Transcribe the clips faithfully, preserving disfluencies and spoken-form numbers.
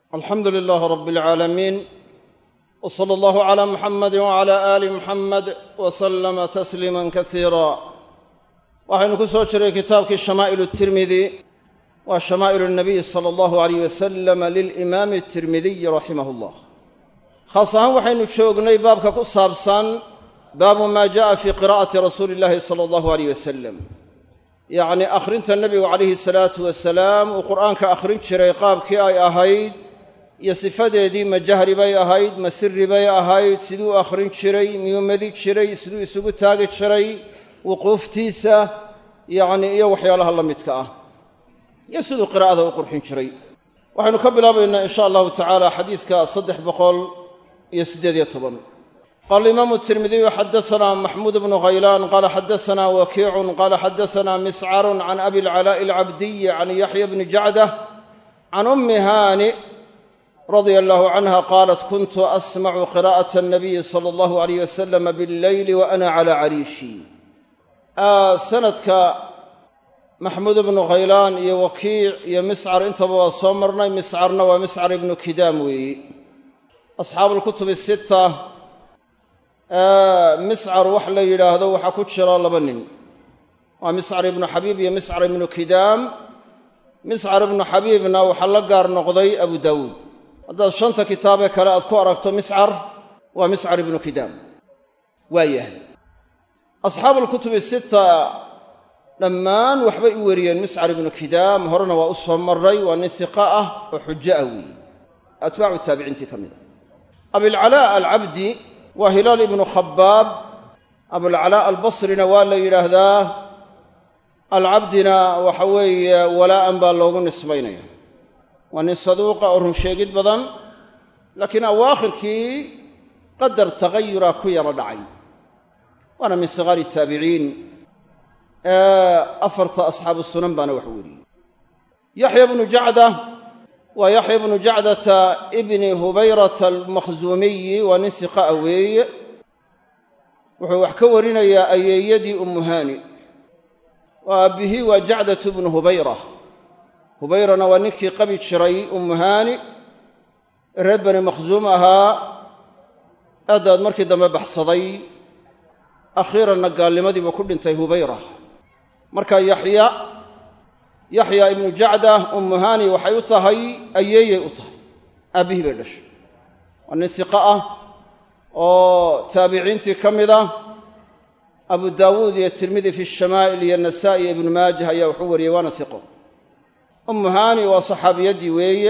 alxamdu lilaahi rabi اlcaalamiin w sala allahu calaa muxamadi wacalaa aali muxamed wa sallama tasliima kasiira waxaynu ku soo jiray kitaabkii shamaa'ilu tirmidi waa shamaa'ilu nabiy sala allahu alayh wasalam lilimaami tirmidiyi raximah llah khaas ahaan waxaynu joognay baabka ku saabsan baabu maa jaءa fii qiraa'ati rasuuli illahi sala allahu alayh wasalam yacni akhrinta nebigu calayhi salaatu wasalaam uu qur'aanka akhrin jiray qaabkii ay ahayd iyo sifadeedii ma jahri bay ahayd ma sirri bay ahayd siduu u akhrin jiray miyuu madi jiray siduu isugu taagi jiray wuquuftiisa yacni iyo waxyaalaha la midka ah iyo siduu qiraa'ada u qurxin jiray waxaynu ka bilaabaynaa in sha allahu tacaala xadiidka saddex boqol iyo siddeed iyo toban qaala imaamu tirmidiyu xadasanaa maxmuud bnu khaylaan qaala xadasanaa wakiicun qaala xadasanaa miscarun can abi lcalaa'i alcabdiyi can yaxya bni jacdah can ummi haani radia allahu canha qaalat kuntu asmacu qiraa'ata annabiyi sala allahu alayh wasalam billeyli wa ana calaa cariishi sanadka maxmuud ibnu khaylaan iyo wakiic iyo miscar intaba waa soo marnay miscarna waa miscar ibnu kidaam weeyi asxaabu lkutubi sita miscar wax la yidhaahdo waxaa ku jira laba nin waa miscar ibnu xabiib iyo miscar ibnu kidaam miscar ibnu xabiibna waxaa la gaar noqday abu daawuud haddaad shanta kitaabee kale aad ku aragto miscar waa miscar ibnu kidaam waa yahay asxaabu alkutubi sita dhammaan waxbay u weriyeen miscar ibnu kidaam horena waa u soo marray waa nin hiqa ah oo xujo ah weeye atbaacu taabiciintii ka mid a abilcalaa alcabdi waa hilaal ibnu khabaab abulcalaa albasrina waa la yidhaahdaa alcabdina waxa weeye walaa'an baa loogu nisbaynaya waa nin saduuqa oo runsheegid badan laakiin awaakhirkii qadar tagayura ku yaro dhacay waana min sigaari taabiciin afarta asxaabu sunan baana wax weriyey yaxya bnu jacda waa yaxya bnu jacdata ibni hubayrata almakhzuumiyi waa nin hiqaa weeye wuxuu wax ka warinayaa ayeeyadii ummu haani waa abbihii waa jacdatu bnu hubayra hubayrana waa ninkii qabi jiray ummu haani reer bani makhzuum ahaa aadaad markii dambe baxsaday akhiiranna gaalnimadiiba ku dhintay hubayra marka yaxya yaxya ibnu jacda ummu haani waxay u tahay ayeeyay u tahay aabbihii bay dhashay waa nin hiqa ah oo taabiciintii ka mid ah abu daawuud iyo tirmidi fi shamaa'il iyo nasaa'i iyo ibnu maajah ayaa wuxuu wariyey waana hiqo ummu haani waa saxaabiyaddii weeye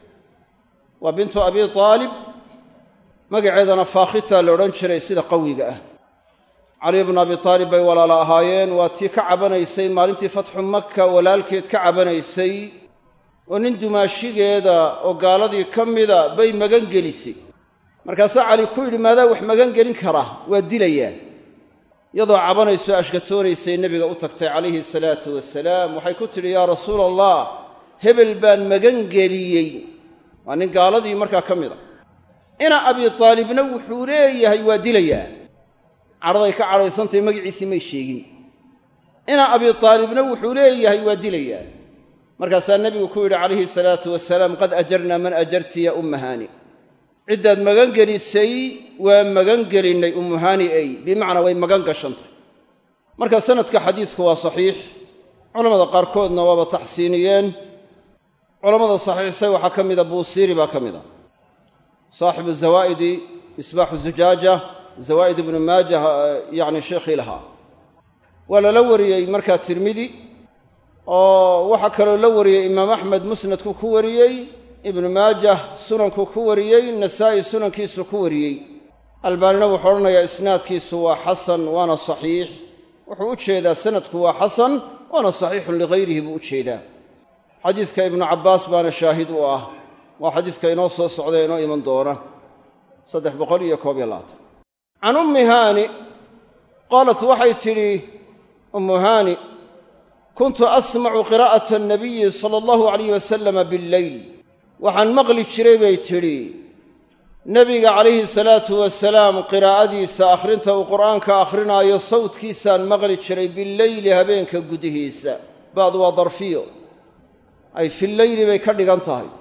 waa bintu abi aalib magaceedana faakhita la odhan jiray sida qawiga ah cali bnu abi aalib bay walaalo ahaayeen waa tii ka cabanaysay maalintii fatxu maka walaalkeed ka cabanaysay oo nin dumaashigeeda oo gaaladii ka mida bay magan gelisay markaasaa cali ku yidhi maadaa wax magan gelin kara waa dilayaa iyadoo cabanayso ashkatoonaysay nebiga u tagtay calayhi salaatu wasalaam waxay ku tidhi yaa rasuula allah hebel baan magan geliyey waa nin gaaladii markaa ka mida ina abi aalibna wuxuu leeyahay waa dilayaa cadhaday ka cadhaysantahy magaciisii may sheegin ina abi aalibna wuxuu leeyahay waa dilayaa markaasaa nebigu ku yidhi calayhi salaatu wasalaam qad ajarnaa man ajarti ya umma haani ciddaad magan gelisay waa magan gelinnay ummu haani ey bimacnaa way magan gashantahy marka sanadka xadiidku waa saxiix culammada qaarkoodna waaba taxsiiniyeen culammada saxiixsay waxaa ka mida buusiiri baa ka mida saaxibu zawaa'idi misbaaxu zujaaja zawaa'id ibnu maajah yacni sheekhii lahaa waa lala wariyey markaa tirmidi oo waxaa kaloo la wariyey imaam axmed musnadku ku wariyey ibnu maajah sunanku ku wariyey nasaa'i sunankiisu ku wariyey albaanina wuxuu odhanayaa isnaadkiisu waa xasan waana saxiix wuxuu u jeedaa sanadku waa xasan waana saxiixun ligayrihi buu u jeedaa xadiiska ibnu cabbaas baana shaahid u ah waa xadiiska inoo soo socda inoo iman doona saddex boqol iyo koob iyo labaatan can ummi haani qaalat waxay tidhi ummu haani kuntu asmacu qiraa'ata annabiyi sala allahu alayh wasalama billeyl waxaan maqli jiray bay tidhi nebiga calayhi salaatu wasalaam qiraa'adiisa akhrinta uu qur'aanka akhrinaayo sawdkiisaan maqli jiray billeyli habeenka gudihiisa ba'du waa darfiyo ay filleyli bay ka dhigan tahay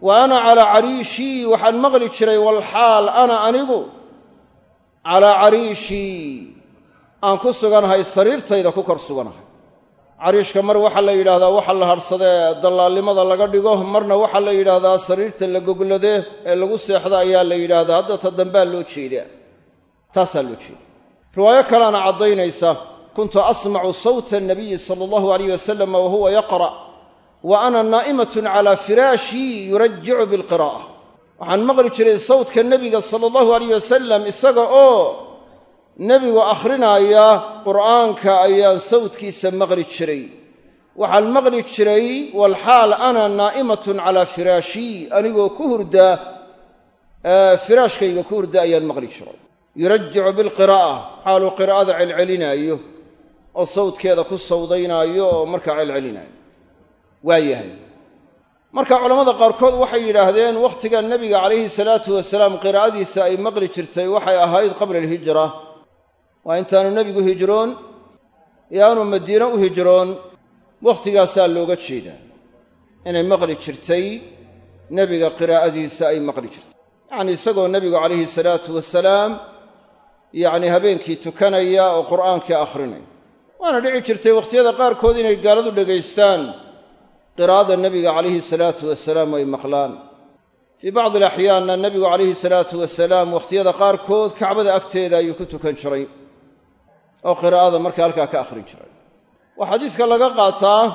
wa ana calaa cariishii waxaan maqli jiray walxaal ana anigu calaa cariishii aan ku suganahay sariirtayda ku kor suganahay. cariishka mar waxaa la yidhaahdaa waxa la hadhsadee dallaalnimada laga dhigo, marna waxaa la yidhaahdaa sariirta la goglade ee lagu seexda ayaa la yidhaahdaa. hadda ta dambaa loo jeedaa, taasaa loo jeeda. riwaayo kaleana caddaynaysa kuntu asmacu sawta annabiyi sala allahu alayh wasalam wa huwa yaqra' wa ana naa'imatun calaa firaashii yurajicu bilqiraa'a. waxaan maqli jiray sawdka nebiga sala allahu alayh wasalam isaga oo nebigu akhrinaya qur'aanka ayaan sawdkiisa maqli jiray. waxaan maqli jiray walxaal ana naa'imatun calaa firaashii, anigoo ku hurdaa firaashkayga ku hurda ayaan maqli jiray. yurajicu bilqiraa'a, xaaluu qiraa'ada celcelinaayo oo sawdkeeda ku sawdaynaayo oo markaa celcelinaayo. waa yahay marka culammada qaarkood waxay yidhaahdeen wakhtiga nebiga calayhi salaatu wasalaam qiraa'adiisa ay maqli jirtay waxay ahayd qabla alhijra, waa intaanu nebigu hijroon iyo aanu madiine u hijroon. waktigaasaa looga jeedaa inay maqli jirtay nebiga qiraa'adiisa ay maqli jirtay, yacnii isagoo nebigu calayhi salaatu wasalaam yacnii habeenkii tukanaya oo qur'aankii akhrinaya. waana dhici jirtay wakhtiyada qaarkood inay gaaladu dhegaystaan qiraa'ada nebiga calayhi salaatu wasalaam ay maqlaan. fii bacdi alaxyaanna nebigu calayhi salaatu wasalaam wakhtiyada qaarkood kacbada agteeda ayuu ku tukan jiray oo qiraa'ada markaa halkaa ka akhrin jiray. waa xadiiska laga qaataa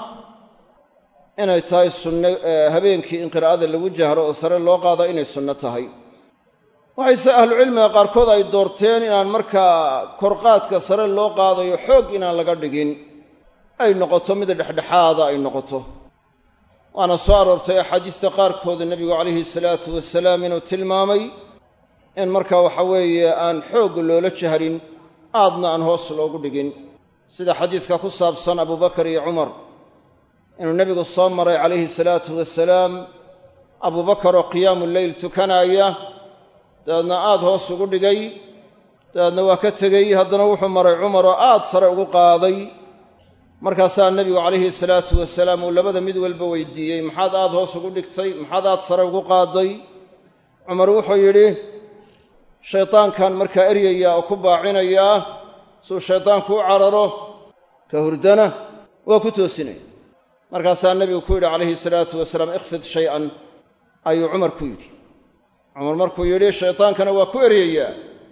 inay tahay sunno habeenkii in qiraa'ada lagu jahro oo sare loo qaada inay sunno tahay. waxayse ahlucilmiga qaarkood ay doorteen inaan markaa korqaadka sare loo qaadayo xoog inaan laga dhigin, ay noqoto mid dhexdhexaada ay noqoto. waana soo aroortay axaadiista qaarkooda nebigu calayhi salaatu wasalaam inuu tilmaamay in markaa waxa weeye aan xoog loola jahrin, aadna aan hoos loogu dhigin, sida xadiiska ku saabsan abubakar iyo cumar inuu nebigu soo maray calayhi salaatu wasalaam abubakar oo qiyaamu leyl tukanaaya, dabeedna aad hoos ugu dhigay, dabeedna waa ka tegey. haddana wuxuu maray cumar oo aad sare ugu qaaday. markaasaa nebigu calayhi salaatu wasalaam uu labada mid walba weydiiyey, maxaad aad hoos ugu dhigtay, maxaad aad sare ugu qaaday? cumar wuxuu yidhi, shaydaankan markaa eryaya oo ku baacinayaa suu shaydaanku u cararo, ka hurdana waa ku toosinaya. markaasaa nebigu ku yidhi calayhi salaatu wasalaam ikhfid shay-an, ayuu cumar ku yidhi. cumar markuu yidhi shaydaankana waa ku eryayaa,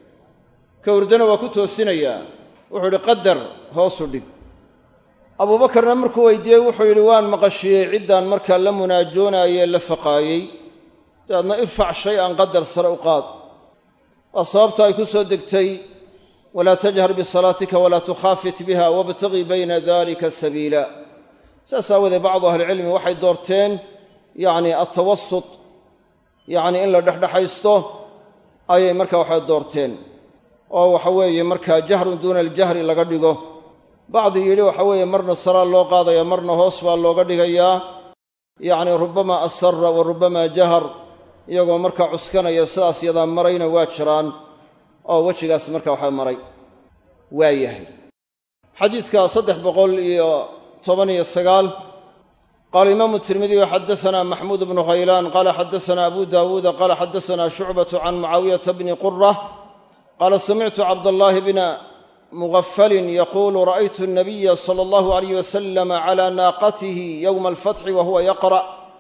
ka hurdana waa ku toosinayaa, wuxuu yidhi qadar hoosu dhig. abuubakarna markuu weydiiyey wuxuu yidhi waan maqashiyey ciddaan markaa la munaajoonaayee la faqaayey, dabeedna irfac shay-an qadar sare u qaad. waa sababta ay ku soo degtay walaa tajhar bisalaatika walaa tukhaafit biha wabtagii bayna dalika sabiila. saas aawadee bacdu ahlicilmi waxay doorteen yacni altawasut, yacni in la dhexdhexaysto ayay markaa waxay doorteen, oo waxa weeye markaa jahrun duuna aljahri laga dhigo. bacdi yidhi waxa weeye marna saraa loo qaadaya, marna hoos baa looga dhigayaa, yacni rubbama asara wa rubbama jahar, iyagoo markaa cuskanaya sidaas yadaa marayna waa jiraan oo wejigaas markaa waxaa maray. waa yahay xadiiska saddex boqol iyo toban iyo sagaal qaala imaamu tirmidiyu xadasanaa maxmuud bnu khaylaan qaala xadasanaa abu daawuuda qaala xadasanaa shucbatu can mucaawiyata bni qura qaala samictu cabdallaahi bna mugafalin yaquulu ra'aytu الnabiya sala allahu alayh wasalam calaa naaqatihi yowma alfatxi wa huwa yaqra'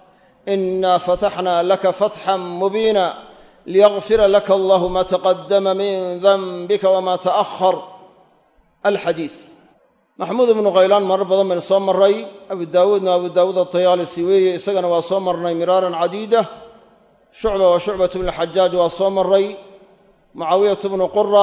ina fataxna laka fatxan mubiina liyagfira laka allahu ma taqadama min danbika wama ta'ahar. alxadiis maxmuud ibnu khaylaan marar badan baynu soo marray, abu daawuudna abu daawuud atayaalisi weeye, isagana waa soo marnay miraaran cadiida. shucba waa shucbatu bnu xajaaj waa soo marray. mucaawiyatu bnu qura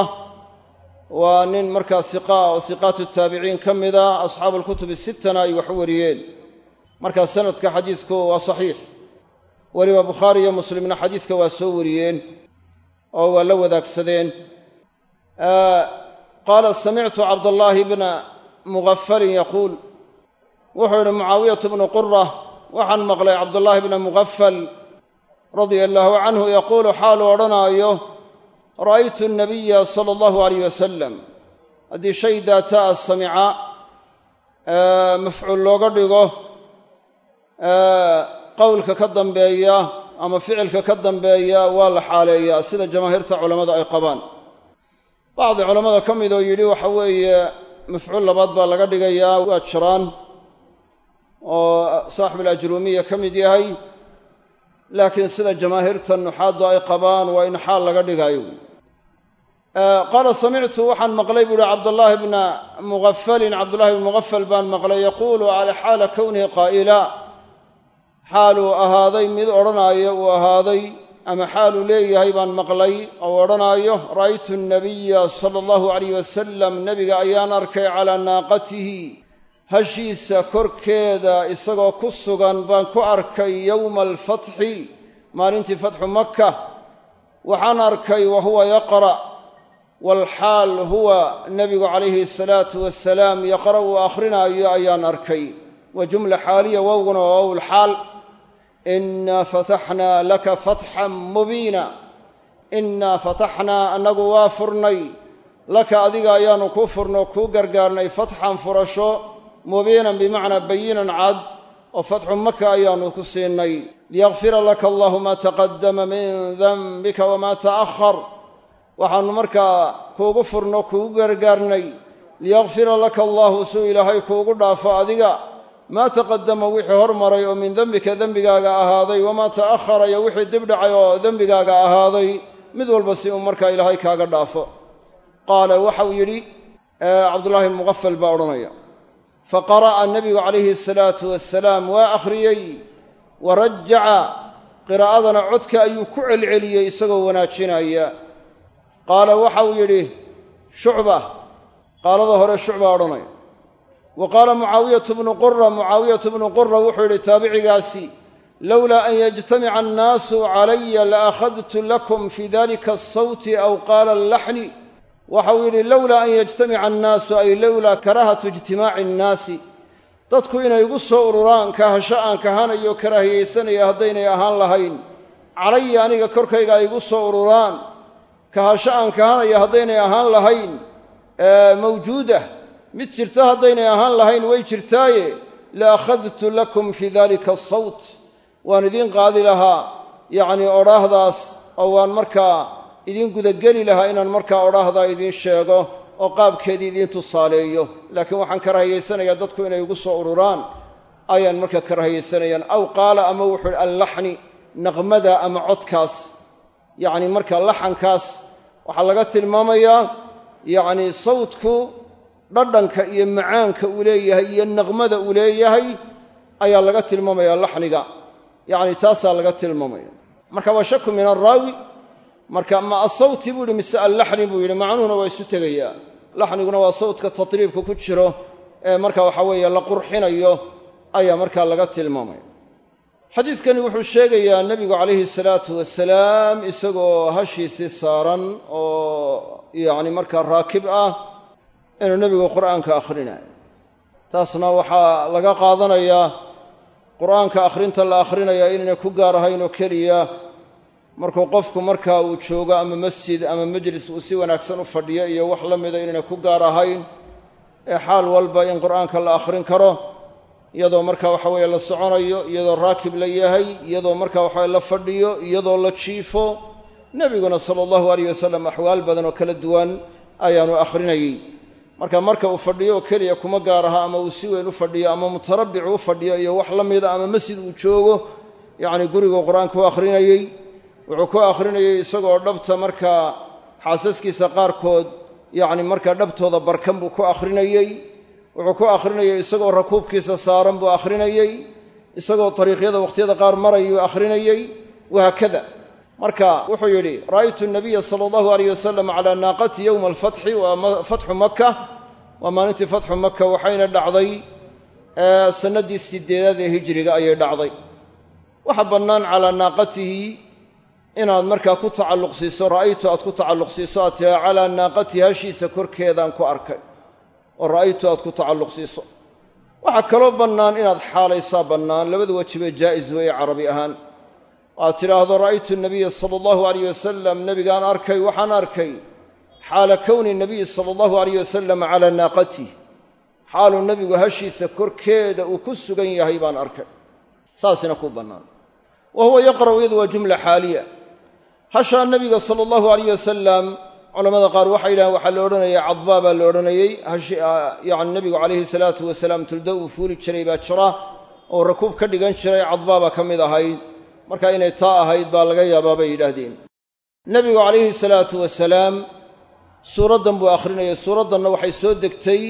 waa nin markaa hiqa oo hiqaatu taabiciin ka mida, asxaabu alkutubi sittana ay wax wariyeen. markaa sanadka xadiisku waa saxiix, weliba bukhaari iyo muslimna xadiiska waa soo wariyeen oo waa la wadaagsadeen. qaala samictu cabdallaahi bna mugafalin yaquul, wuxuu yidhi mucaawiyatu bnu qura waxaan maqlay cabdullaahi bna mugafal radia allaahu canhu yaquulu xaaluu odhanaayo ra'aytu nabiya sala allahu alayh wasalam. haddii shay daataa samica mafcuul looga dhigo qowlka ka dambeeya ama ficilka ka dambeeya waa la xaaleeyaa sida jamaahiirta culammada ay qabaan bacdi culammada ka mid oo yidhi waxa weeye mafcuul labaad baa laga dhigayaa waa jiraan oo saaxibuulajruumiya ka mid yahay laakiin sida jamaahiirta nuxaaddu ay qabaan waa in xaal laga dhigayo qaala samictu waxaan maqlay buu uhi cabdullaahi bna mughafalin cabdullahi bn mughafal baan maqlay yaquulu cala xaala kownihi qaa'ila xaaluu ahaaday mid odhanaayo uu ahaaday ama xaaluu leeyahay baan maqlay oo odhanaayo ra'aytu annabiya sala allahu calayh wasalam nebiga ayaan arkay calaa naaqatihi hashiisa korkeeda isagoo ku sugan baan ku arkay yowma alfatxi maalintii fatxu maka waxaan arkay wa huwa yaqra' walxaal huwa nebigu calayhi asalaatu wasalaam yaqra' uu akhrinaayo ayaan arkay wa jumla xaaliya wowguna waa wow lxaal innaa fataxnaa laka fatxan mubiina innaa fataxnaa annagu waa furnay laka adiga ayaannu kuu furno kuu gargaarnay fatxan furasho mubiinan bimacnaa bayinan cad oo fatxu maka ayaannu ku siinay liyakfira laka allahu maa taqaddama min danbika wamaa ta'ahar waxaannu markaa kuugu furno kuugu gargaarnay liyakfira laka allahu suu ilaahay kuugu dhaafo adiga maa taqaddama wixii hormaray oo min dembika dembigaaga ahaaday wamaa ta'ahara iyo wixii dib dhacay oo dembigaaga ahaaday mid walba si uu markaa ilaahay kaaga dhaafo qaala waxau yidhi cabdullaahi bn mughafal baa odhanaya faqara'a nebigu calayhi asalaatu wassalaam waa akhriyey wa rajaca qiraa'adana codka ayuu ku celceliyey isagoo wanaajinaya qaala waxau yidhi shucba qaalada hore shucba odhanaya wa qaala mucaawiyatu bnu qura mucaawiyatu bnu qura wuxuu yidhi taabicigaasi lowlaa an yajtamica annaasu calaya la akhadtu lakum fii dalika asawti aw qaala allaxni waxau yidhi lowlaa an yajtamica annaasu ay lowlaa karaahatu ijtimaaci annaasi dadku inay igu soo ururaan kahasho aan kahanayo karaahiyaysanaya haddaynay ahaan lahayn calaya aniga korkayga ay igu soo ururaan kahasho aan kahanaya haddaynay ahaan lahayn mawjuudah mid jirta haddaynay ahaan lahayn way jirtaaye la akhadtu lakum fii dalika asawt waan idiin qaadi lahaa yacnii odhaahdaas oo waan markaa idiin gudageli lahaa inaan markaa odhaahdaa idiin sheego oo qaabkeedii idiin tusaaleeyo laakiin waxaan karaahiyaysanayaa dadku inay igu soo ururaan ayaan markaa karaahiyaysanayaan aw qaala ama wuxuu hi allaxni naqmada ama codkaas yacni marka laxankaas waxaa laga tilmaamayaa yacnii sawdku dhadhanka iyo macaanka uu leeyahay iyo naqmada uu leeyahay ayaa laga tilmaamayaa laxniga yacni taasaa laga tilmaamaya marka waa shaku min araawi marka ma asawti buu yidhi mise allaxni buu yidhi macnuhuna waa isu tegayaa laxniguna waa sawdka tatriibka ku jiro ee marka waxaa weeye la qurxinayo ayaa markaa laga tilmaamaya xadiidkani wuxuu sheegayaa nebigu calayhi salaatu wasalaam isagoo hashiisii saaran oo yacni markaa raakib ah inuu nebigu qur'aanka akhrinayo taasna waxaa laga qaadanayaa qur'aanka akhrinta la akhrinayaa inaynay ku gaar ahayn oo keliya markuu qofku markaa uu joogo ama masjid ama majlis uu si wanaagsan u fadhiyo iyo wax la mida inaynay ku gaar ahayn ee xaal walba in qur'aanka la akhrin karo iyadoo markaa waxa weeye la soconayo iyadoo raakib la yahay iyadoo markaa waxaweye la fadhiyo iyadoo la jiifo nebiguna sala allahu alayh wasalam axwaal badan oo kala duwan ayaanu akhrinayey marka marka uu fadhiyo oo keliya kuma gaar aha ama uu si weyn u fadhiyo ama mutarabbic u fadhiyo iyo wax la mida ama masjid uu joogo yacni guriguu qur-aanka u akhrinayey wuxuu ku akhrinayey isagoo dhabta markaa xaasaskiisa qaarkood yacni markaa dhabtooda barkan buu ku akhrinayey wuxuu ku akhrinayey isagoo rakuubkiisa saaran buu akhrinayey isagoo dariiqyada wakhtiyada qaar marayuu akhrinayey wahaakada marka wuxuu yidhi ra'aytu nabiya sala allahu alayh wasalam calaa naaqati yowma alfatxi waa fatxu maka waa maalintii fatxu maka waxayna dhacday sannaddii sideedaad ee hijriga ayay dhacday waxa bannaan calaa naaqatihi inaad markaa ku tacalluq siiso ra'aytu aad ku tacalluq siiso aad tiraa calaa naaqatihi hashiisa korkeedaan ku arkay oo ra'aytu aad ku tacalluq siiso waxaa kaloo bannaan inaad xaalaysaa bannaan labada wejibee jaa'is weeye carabi ahaan aad tidhaahdo ra'aytu nabiya sala allahu alayh wasalam nebigaan arkay waxaan arkay xaala kowni nabiyi sala allahu alayh wasalam calaa naaqatih xaaluu nebigu hashiisa korkeeda uu ku sugan yahay baan arkay saasina ku bannaan wa huwa yaqra'u iyadu waa jumla xaaliya. hashaa nabiga sala allahu alayh wasalam culamada qaar waxay yidhahaan waxaa la odhanayay cadbaa baa la odhanayey yani nebigu calayhi salaatu wasalaam tulda uu fuuli jiray baa jira oo rakuub ka dhigan jiray, cadbaa baa ka mid ahayd, marka inay taa ahayd baa laga yaabaa bay yidhaahdeen. nebigu calayhi salaatu wasalaam suuraddan buu akhrinayay. suuraddanna waxay soo degtay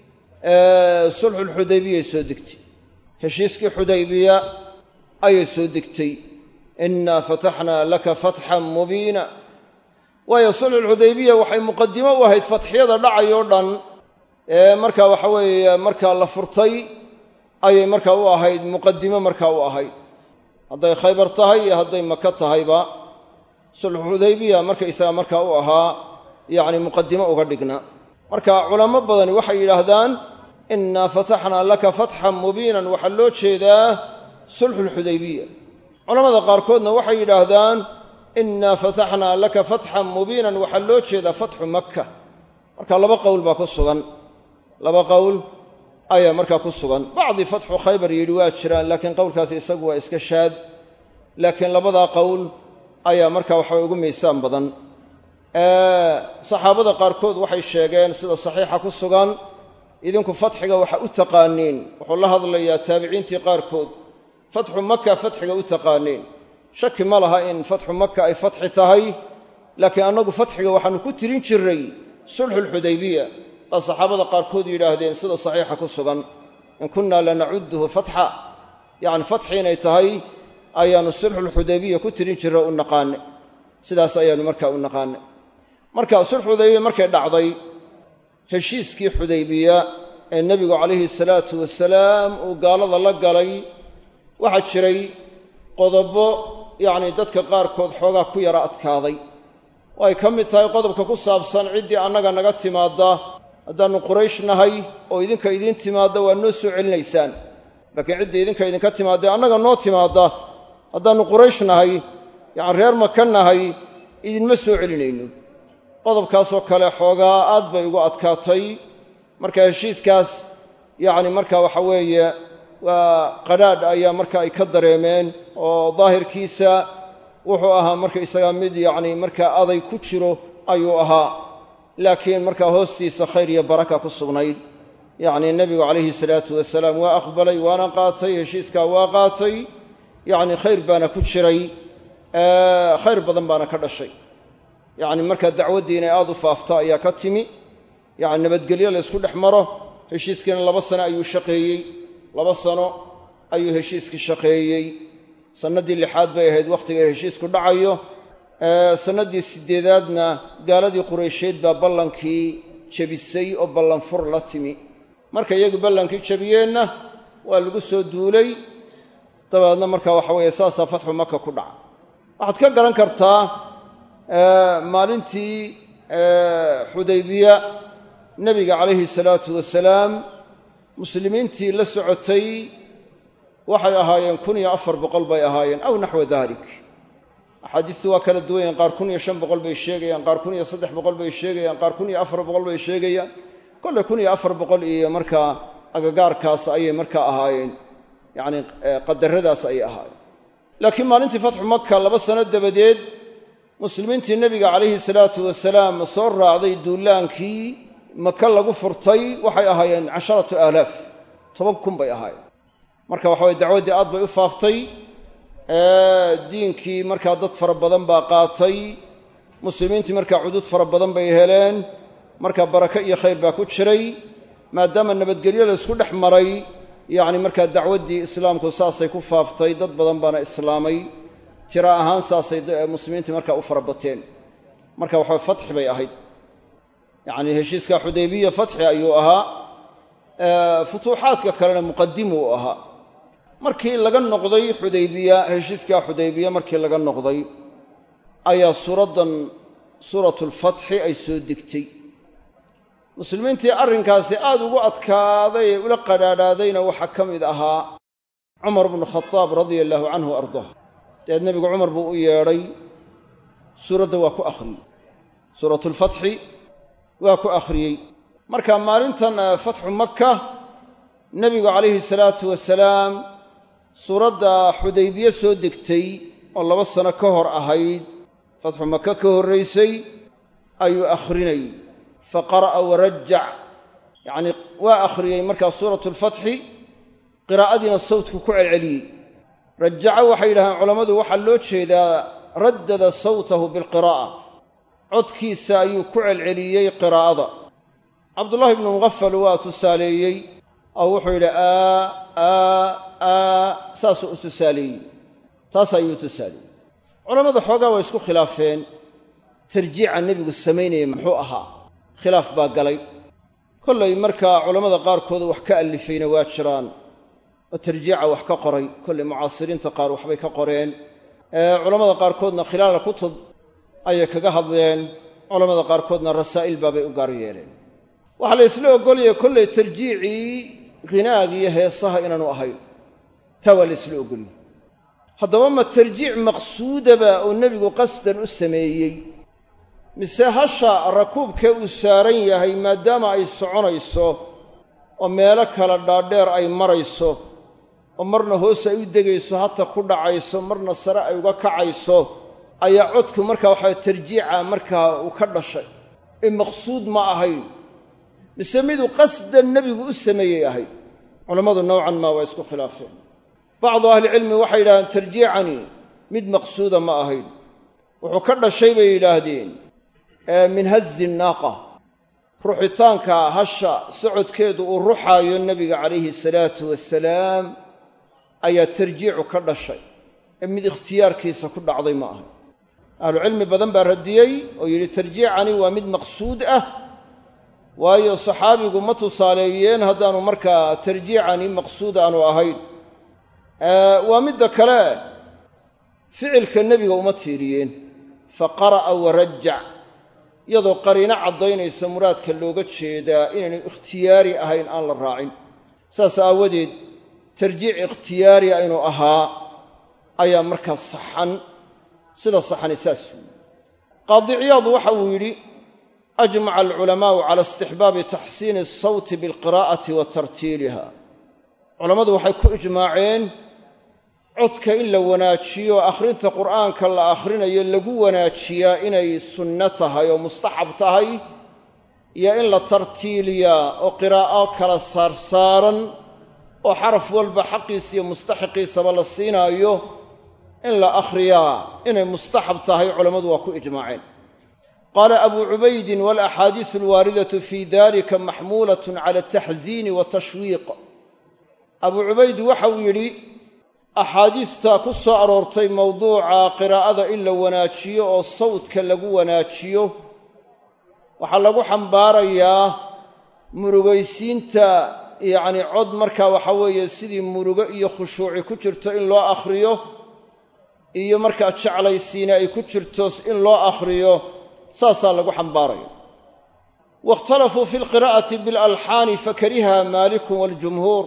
sulxulxudaybiyay soo degtay, heshiiskii xudaybiya ayay soo degtay. innaa fataxnaa laka fatxan mubiina. waayo sulxulxudaybiya waxay muqadimo u ahayd fatxiyada dhacay oo dhan ee markaa waxa weeye markaa la furtay ayay markaa u ahayd, muqadimo markaa u ahayd. hadday khaybar tahay iyo hadday maka tahayba sulxulxudaybiya markaysaga markaa u ahaa yacni muqadimo uga dhigna. marka culamo badani waxay yidhaahdaan innaa fataxnaa laka fatxan mubiinan waxaa loo jeedaa sulxulxudaybiya. culamada qaarkoodna waxay yidhaahdaan innaa fataxnaa laka fatxan mubiinan waxaa loo jeedaa fatxu makka. marka laba qowl baa ku sugan, laba qowl ayaa markaa ku sugan. bacdi fatxu khaybar yidhi waa jiraan, laakiin qowlkaasi isagu waa iska shaad. laakiin labadaa qowl ayaa markaa waxaa ugu miisaan badan. saxaabada qaarkood waxay sheegeen sida saxiixa ku sugan, idinku fatxiga waxa u taqaaniin, wuxuu la hadlayaa taabiciintii qaarkood, fatxu maka fatxiga u taqaaniin. shaki ma laha in fatxu maka ay fatxi tahay, laakiin annagu fatxiga waxaannu ku tirin jiray sulxulxudaybiya. baa saxaabada qaarkood yidhaahdeen sida saxiixa ku sugan, in kunnaa lanacudduhu fatxa, yacni fatxi inay tahay ayaannu sulxulxudaybiya ku tirin jirra u naqaane. sidaas ayaannu markaa u naqaane. marka sulxudaybiya markay dhacday, heshiiskii xudaybiya ee nebigu calayhi salaatu wasalaam uu gaalada la galay, waxaa jiray qodobo yacni dadka qaarkood xoogaa ku yara adkaaday, oo ay ka mid tahay qodobka ku saabsan ciddii annaga naga timaadda, haddaannu quraysh nahay oo idinka idiin timaadda waa noo soo celinaysaan, laakiin ciddii idinka idinka timaadda annaga noo timaadda, haddaannu quraysh nahay yacni reer maka nahay idinma soo celinayno. qodobkaasoo kale xoogaa aad bay ugu adkaatay. marka heshiiskaas yacni marka waxa weeye waa qadhaadh ayaa marka ay ka dareemeen, oo daahirkiisa wuxuu ahaa markaysagaa mid yacni markaa aday ku jiro ayuu ahaa, laakiin markaa hoostiisa khayr iyo baraka ku sugnayd. yacni nebigu calayhi salaatu wasalaam waa aqbalay, waana qaatay, heshiiskaa waa qaatay, yacni khayr baana ku jiray, khayr badan baana ka dhashay. yacni markaa dacwaddii inay aad u faafto ayaa ka timi, yacni nabadgelyo la ysku dhex maro. heshiiskiina laba sano ayuu shaqeeyey, laba sano ayuu heshiiskii shaqeeyey. sannaddii lixaad bay ahayd wakhtiga heshiisku dhacayo. sannaddii siddeedaadna gaaladii qureysheed baa ballankii jebisay oo ballanfur la timi. marka iyagu ballankii jebiyeenna waa lagu soo duulay, dabeedna marka waxa weeye saasaa fatxu maka ku dhaca. waxaad ka garan kartaa maalintii xudaybiya nebiga calayhi salaatu wasalaam muslimiintii la socotay waxay ahaayeen kun iyo afar boqol bay ahaayeen aw naxwa dalik. axaadiistu waa kala duwan yahen, qaar kun iyo shan boqol bay sheegayaan, qaar kun iyo saddex boqol bay sheegayaan, qaar kun iyo afar boqol bay sheegayaan. kolle kun iyo afar boqol iyo markaa agagaarkaas ayay markaa ahaayeen, yacni qadarradaas ayay ahaayeen. laakiin maalintii fatxu maka laba sano dabadeed muslimiintii nebiga calayhi salaatu wasalaam soo raacday duulaankii maka lagu furtay waxay ahaayeen casharatu aalaaf, toban kun bay ahaayeen. marka waxa weye dacwaddii aad bay u faaftay, diinkii markaa dad fara badan baa qaatay, muslimiintii markaa cudud fara badan bay heleen, markaa barako iyo khayr baa ku jiray. maadaama nabadgelyo la isku dhex maray, yacni markaa dacwaddii islaamku saasay ku faaftay, dad badan baana islaamay, tira ahaan saasay muslimiintii markaa u fara bateen. marka waxa fatxi bay ahayd, yacni heshiiska xudaybiya fatxi ayuu ahaa, futuuxaadka kalena muqadimu u ahaa. markii laga noqday xudaybiya, heshiiskaa xudaybiya markii laga noqday ayaa suuraddan suuratulfatxi ay soo degtay. muslimiintii arrinkaasi aad ugu adkaaday ee ula qadhaadhaadayna waxaa ka mid ahaa cumar bnu khadaab radia allaahu canhu wa ardaah. dabeed nebigu cumar buu u yeedhay, suuradda waa ku akhriyey, suuratulfatxi waa ku akhriyey. marka maalintan fatxu maka nebigu calayhi salaatu wasalaam suuradda xudaybiye soo degtay oo laba sano ka hor ahayd fatxu maka ka horraysay ayuu akhrinayey fa qara'a warajac yacnii waa akhriyey markaa suuratu alfatxi qiraa'adiina sawdku ku celceliyey rajaca waxay yidhahdeen culammadu waxaa loo jeedaa raddada sawtahu bilqiraa'a codkiisa ayuu ku celceliyey qiraa'ada cabdullaahi ibnu muqafal waa tusaaleeyey oo wuxuu yidhi aa aa aa saasuu u tusaaleeyey taas ayuu tusaaleeyey culammadu xoogaa way isku khilaafeen tarjiica nebigu samaynaya muxuu ahaa khilaaf baa galay kollay markaa culammada qaarkooda wax ka allifayna waa jiraan oo tarjiica wax ka qoray kollay mucaasiriinta qaar waxbay ka qoreen culammada qaarkoodna khilaala kutub ayay kaga hadleen culammada qaarkoodna rasaa'il baabay u gaar yeeleen waxaa la isla oggolaya kollay tarjiicii ghinaaga iyo heesaha inaanu ahayn taa waa la isla oggoliyey haddaba ma tarjiic maqsuudaba oo nebigu qasdan u sameeyey mise hasha rakuubkee uu saaran yahay maadaama ay soconayso oo meelo kala dhaadheer ay marayso oo marna hoos ay u degayso hata ku dhacayso marna sare ay uga kacayso ayaa codku markaa waxaa tarjiica markaa uu ka dhashay ee maqsuud ma ahayn mise miduu qasdan nebigu u sameeyey ahayd culammadu nowcan maa waa isku khilaafeen bacdu ahlicilmi waxay yidhahdeen tarjiicani mid maqsuuda ma ahayn wuxuu ka dhashay bay yidhaahdeen min hazi naaqa ruxitaanka hasha socodkeedu uu ruxaayo nebiga calayhi salaatu wasalaam ayaa tarjiicu ka dhashay ee mid ikhtiyaarkiisa ku dhacday ma ahayn ahlucilmi badan baa radiyey oo yidhi tarjiicani waa mid maqsuud ah waayo saxaabigu ma tusaaleeyeen haddaanu markaa tarjiicani maqsuud aanu ahayn waa midda kale ficilka nebiga uma tiiriyeen fa qara'a warajac iyadoo qariino caddaynaysa muraadka looga jeedaa inaanu ikhtiyaari ahayn aan la raacin saas aawadeed tarjiic ikhtiyaariya inuu ahaa ayaa markaa saxan sida saxani saas weyi qaadi ciyaad waxa uu yidhi ajmaca alculamaa'u cala istixbaabi taxsiini asawti bilqiraa'ati wa tartiiliha culammadu waxay ku ijmaaceen codka in la wanaajiyo akhrinta qur'aanka la akhrinayo lagu wanaajiyaa inay sunno tahay oo mustaxab tahay iyo in la tartiiliyaa oo qiraa'o kala saarsaaran oo xaraf walba xaqiisa iyo mustaxiqiisaba la siinaayo in la akhriyaa inay mustaxab tahay culammadu waa ku ijmaaceen qaala abuu cubaydin waalaxaadiisu alwaaridatu fii dalika maxmuulatun cala ataxsiini watashwiiq abuu cubayd waxauu yidhi axaadiista ku soo aroortay mawduuca qiraa'ada in la wanaajiyo oo sawdka lagu wanaajiyo waxaa lagu xambaarayaa murugaysiinta yacnii cod markaa waxaa weeye sidii murugo iyo khushuuci ku jirto in loo akhriyo iyo markaa jeclaysiina ay ku jirto in loo akhriyo saasaa lagu xambaaraya waاkhtalafuu fi alqiraa'ati biاlalxaani fakariha maalikun waاljumhuur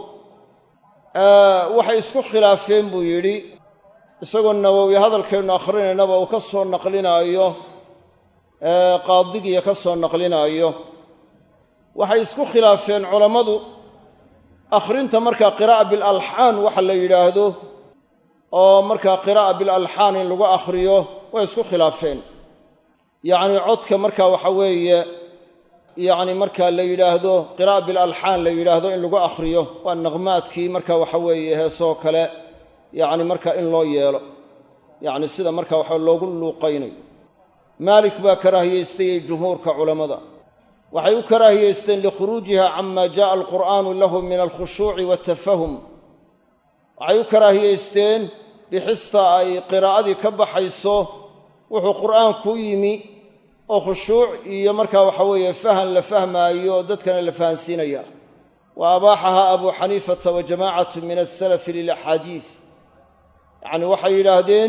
waxay isku khilaafeen buu yidhi isagoo nawowi hadalkaynu akhrinaynaba uu ka soo naqlinaayo qaadigiiyo ka soo naqlinaayo waxay isku khilaafeen culammadu akhrinta markaa qiraa'a bilalxaan waxa la yidhaahdo oo markaa qiraa'a bilalxaan in lagu akhriyo way isku khilaafeen yacnii codka markaa waxa weeye yacni markaa la yidhaahdo qiraa'a bilalxaan la yidhaahdo in lagu akhriyo waa naqmaadkii marka waxa weeye heesoo kale yacni markaa in loo yeelo yacni sida markaa waxa loogu luuqaynayo maalik baa karaahiyaystayey jumhuurka culammada waxay u karaahiyaysteen likhuruujiha cama jaa'a alqur'aanu lahu min alkhushuuci waatafahum waxay u karaahiyaysteen bixista ay qiraa'adii ka baxayso wuxuu qur'aanku u yimi oo khushuuc iyo markaa waxa weeye fahan la fahmaayo oo dadkana la fahansiinaya wa abaaxahaa abuu xaniifata wa jamaacatu min asalafi lilaxaadiis yacni waxay yidhaahdeen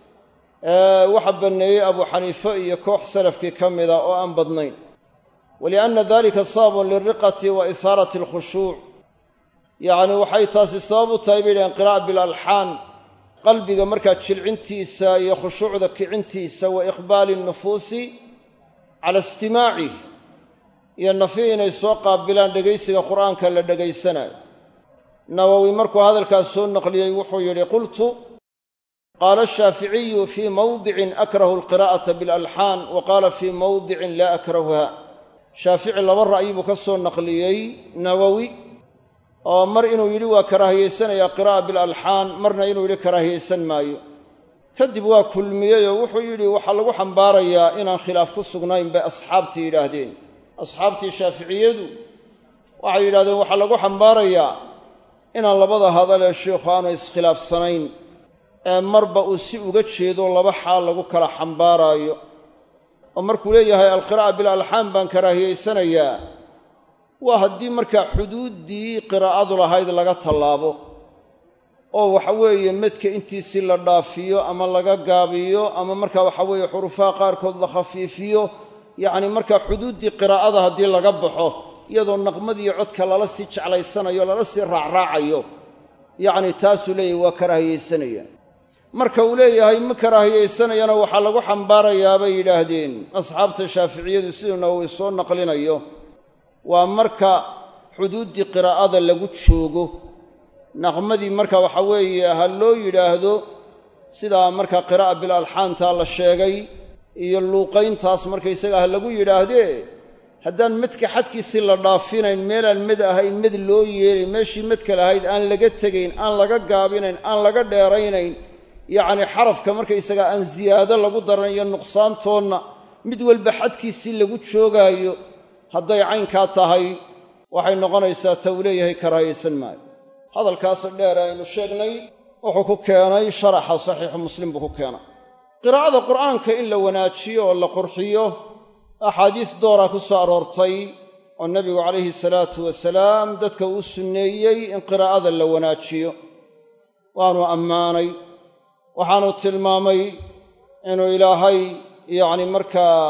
waxa banneeyey abuu xaniife iyo koox salafkii ka mida oo aan badnayn walianna dalika sababun lilriqati wa isaarati alkhushuuc yacni waxay taasi sabab u tahay bay yidhahdeen qiraa'a bilalxaan qalbiga markaa jilcintiisa iyo khushuucda kicintiisa wa iqbaali nnufuusi cala istimaacih iyo nafi inay soo qaabilaan dhegaysiga qur'aanka la dhegaysanayo nawowi markuu hadalkaas soo naqliyey wuxuu yidhi qultu qaala ashaaficiyu fii mawdicin akrahu alqiraa'ata bilalxaan wa qaala fii mawdicin laa akrahuha shaafici laba ra'yi buu ka soo naqliyey nawowi oo mar inuu yidhi waa karaahiyaysanayaa qiraa'a bilalxaan marna inuu yidhi karaahiyaysan maayo kadib waa kulmiyey oo wuxuu yidhi waxaa lagu xambaarayaa inaan khilaaf ku sugnayn bay asxaabtii yidhaahdeen asxaabtii shaaficiyadu waxay yidhahdeen waxaa lagu xambaarayaa inaan labada hadal ee sheikhu aanu iskhilaafsanayn ee marba uu si uga jeedo laba xaal lagu kala xambaaraayo oo markuu leeyahay alqiraa'a bilalxaan baan karaahiyaysanayaa waa haddii markaa xuduuddii qiraa'adu lahayd laga tallaabo oo waxa weeye medka intiisii la dhaafiyo ama laga gaabiyo ama markaa waxa weeye xurufaha qaarkood la khafiifiyo yacni markaa xuduuddii qiraa'ada haddii laga baxo iyadoo naqmadiiyo codka lala sii jeclaysanayo lala sii raacraacayo yacni taasuu leeyahay waa karaahiyaysanaya marka uu leeyahay ma karaahiyaysanayana waxaa lagu xambaarayaa bay yidhaahdeen asxaabta shaaficiyadu siduu nawowi soo naqlinayo waa marka xuduuddii qiraa'ada lagu joogo naqmadii marka waxa weeye ha loo yidhaahdo sidaa markaa qiraa'a bilalxaantaa la sheegay iyo luuqayntaas markaysaga ha lagu yidhaahdee haddaan medka xadkiisii la dhaafinayn meelaan med ahayn med loo yeelay meeshii medka lahayd aan laga tegayn aan laga gaabinayn aan laga dheeraynayn yacni xarafka markaysagaa aan siyaado lagu daran iyo nuqsaantoonna mid walba xadkiisii lagu joogaayo hadday caynkaa tahay waxay noqonaysaa ta uu leeyahay karaahiyaysan maayo hadalkaas dheer aynu sheegnay wuxuu ku keenay sharaxa saxiixu muslim buu ku keenay qiraa'ada qur'aanka in la wanaajiyo oo la qurxiyo axaadiis doora ku soo aroortay oo nebigu calayhi salaatu wasalaam dadka uu sunneeyey in qiraa'ada la wanaajiyo waanu ammaanay waxaanu tilmaamay inuu ilaahay yacni markaa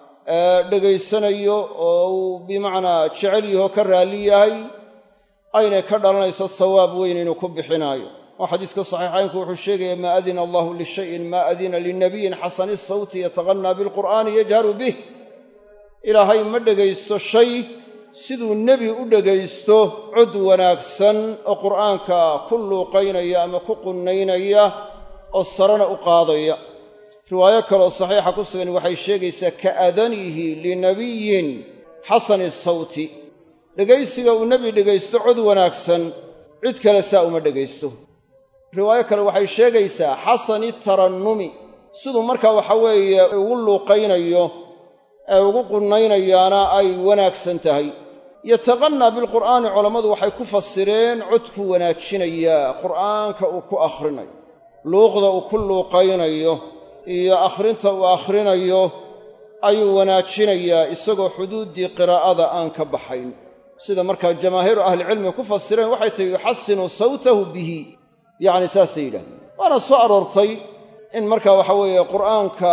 dhegaysanayo oo uu bimacnaa jecel yahoo ka raalli yahay aynay ka dhalanayso sawaab weyn inuu ku bixinaayo oo xadiiska saxiixaynku wuxuu sheegaya maa adina allahu lishayin maa adina linabiyin xasani sawti yataqannaa bilqur'aani yajharu bih ilaahay ma dhegaysto shay siduu nebi u dhegaysto cod wanaagsan oo qur'aanka ku luuqaynaya ama ku qunnaynaya oo sarana u qaadaya riwaayo kaleoo saxiixa ku sugan waxay sheegaysaa kaadanihi linabiyin xasani sawti dhegaysiga uu nebi dhegaysto cod wanaagsan cid kale saa uma dhegaysto riwaayo kale waxay sheegaysaa xasani tarannumi siduu markaa waxa weeye ugu luuqaynayo ee ugu qunnaynayaana ay wanaagsan tahay yataqannaa bilqur'aani culammadu waxay ku fasireen codku wanaajinayaa qur'aanka uu ku akhrinayo luuqda uu ku luuqaynayo iyo akhrinta uu akhrinayo ayuu wanaajinayaa isagoo xuduuddii qiraa'ada aan ka baxayn sida markaa jamaahiiru ahlicilmi ku fasireen waxay tahi yuxasinu sawtahu bihi yacni saasay yidhahdeen waana soo aroortay in markaa waxa weeye qur'aanka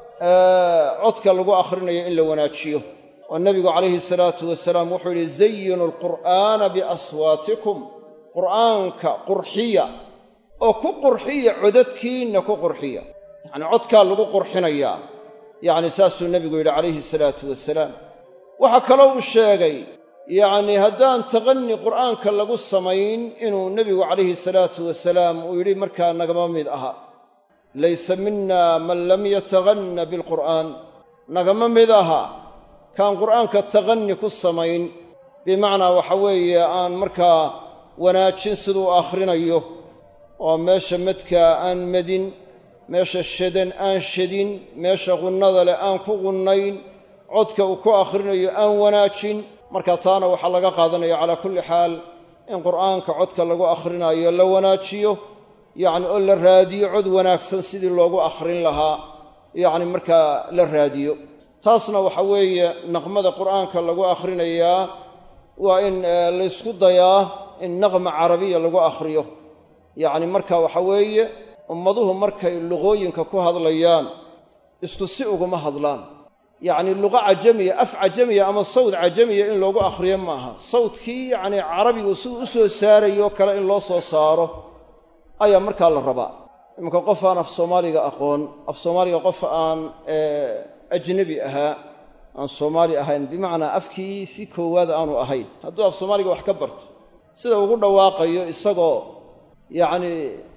codka lagu akhrinayo in la wanaajiyo oo nebigu calayhi salaatu wasalaam wuxuu yidhi zayinu alqur'aana biaswaatikum qur'aanka qurxiya oo ku qurxiya codadkiinna ku qurxiya yacnii codkaa lagu qurxinayaa yacni saasuu nebigu yidhi calayhi salaatu wasalaam waxaa kaloo uu sheegay yacnii haddaan taqanni qur'aanka lagu samayn inuu nebigu calayhi salaatu wasalaam uu yidhi markaa nagama mid aha laysa mina man lam yataganna bilqur'aan nagama mid aha kaan qur'aanka taqanni ku samayn bimacnaa waxa weeye aan markaa wanaajin siduu akhrinayo oo meesha medka aan medin meesha shadan aan shadin meesha qunnada leh aan ku qunnayn codka uu ku akhrinayo aan wanaajin marka taana waxaa laga qaadanaya calaa kulli xaal in qur'aanka codka lagu akhrinayo la wanaajiyo yacni oo la raadiyo cod wanaagsan sidii loogu akhrin lahaa yacni markaa la raadiyo taasna waxa weeye naqmada qur'aanka lagu akhrinayaa waa in laysku dayaa in naqma carabiya lagu akhriyo yacni marka waxa weeye ummaduhu markay luqooyinka ku hadlayaan isku si uguma hadlaan yacni luqa cajamiya af cajamiya ama sawd cajamiya in loogu akhriyo ma aha sawdkii yacni carabigu siduu u soo saarayoo kale in loo soo saaro ayaa markaa la rabaa imanka qof aan af soomaaliga aqoon af soomaaliga qof aan ajnabi ahaa aan soomaali ahayn bimacnaa afkii si koowaad aanu ahayn hadduu af soomaaliga wax ka barto sida ugu dhawaaqayo isagoo yacni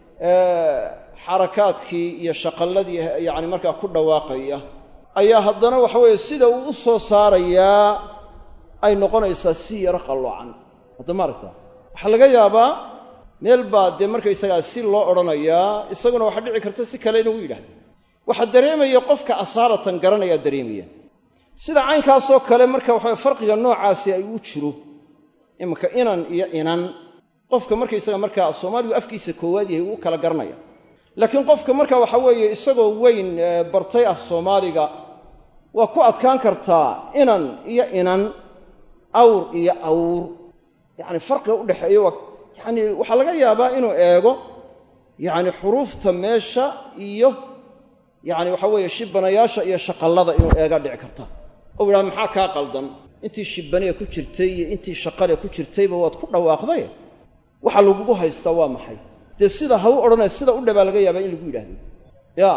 xarakaadkii iyo shaqalladii yacni markaa ku dhawaaqaya ayaa haddana waxa weeye sida uu u soo saarayaa ay noqonaysaa si yaro qalloocan. hadda maaragta waxaa laga yaabaa meel baa dee markaysagaa si loo odhanayaa isaguna waxaa dhici karta si kale inuu yidhaahdo. waxaa dareemaya qofka asaalatan garanayaa dareemaya sida caynkaasoo kale marka waxa farqiga noocaasi ay u jiro iminka inan iyo inan qofka markaysaga markaa Soomaaligu afkiisa koowaad yahay uu kala garanaya laakiin qofka marka waxa weeye isagoo weyn bartay ah Soomaaliga waa ku adkaan kartaa inan iyo inan awr iyo awr yani farqiga u dhaxeeyo yani waxa laga yaabaa inuu eego yani xuruufta meesha iyo yani waxa weeye shibanayaasha iyo shaqalada inuu eega dhici karta oo wada maxaa ka qaldan intii shibaniya ku jirtay iyo intii shaqale ku jirtayba waad ku dhawaaqday waxa lagu haystaa waa maxay de sida ha u oranay sida u dhabaa laga yaabaa in lagu yiraahdo ya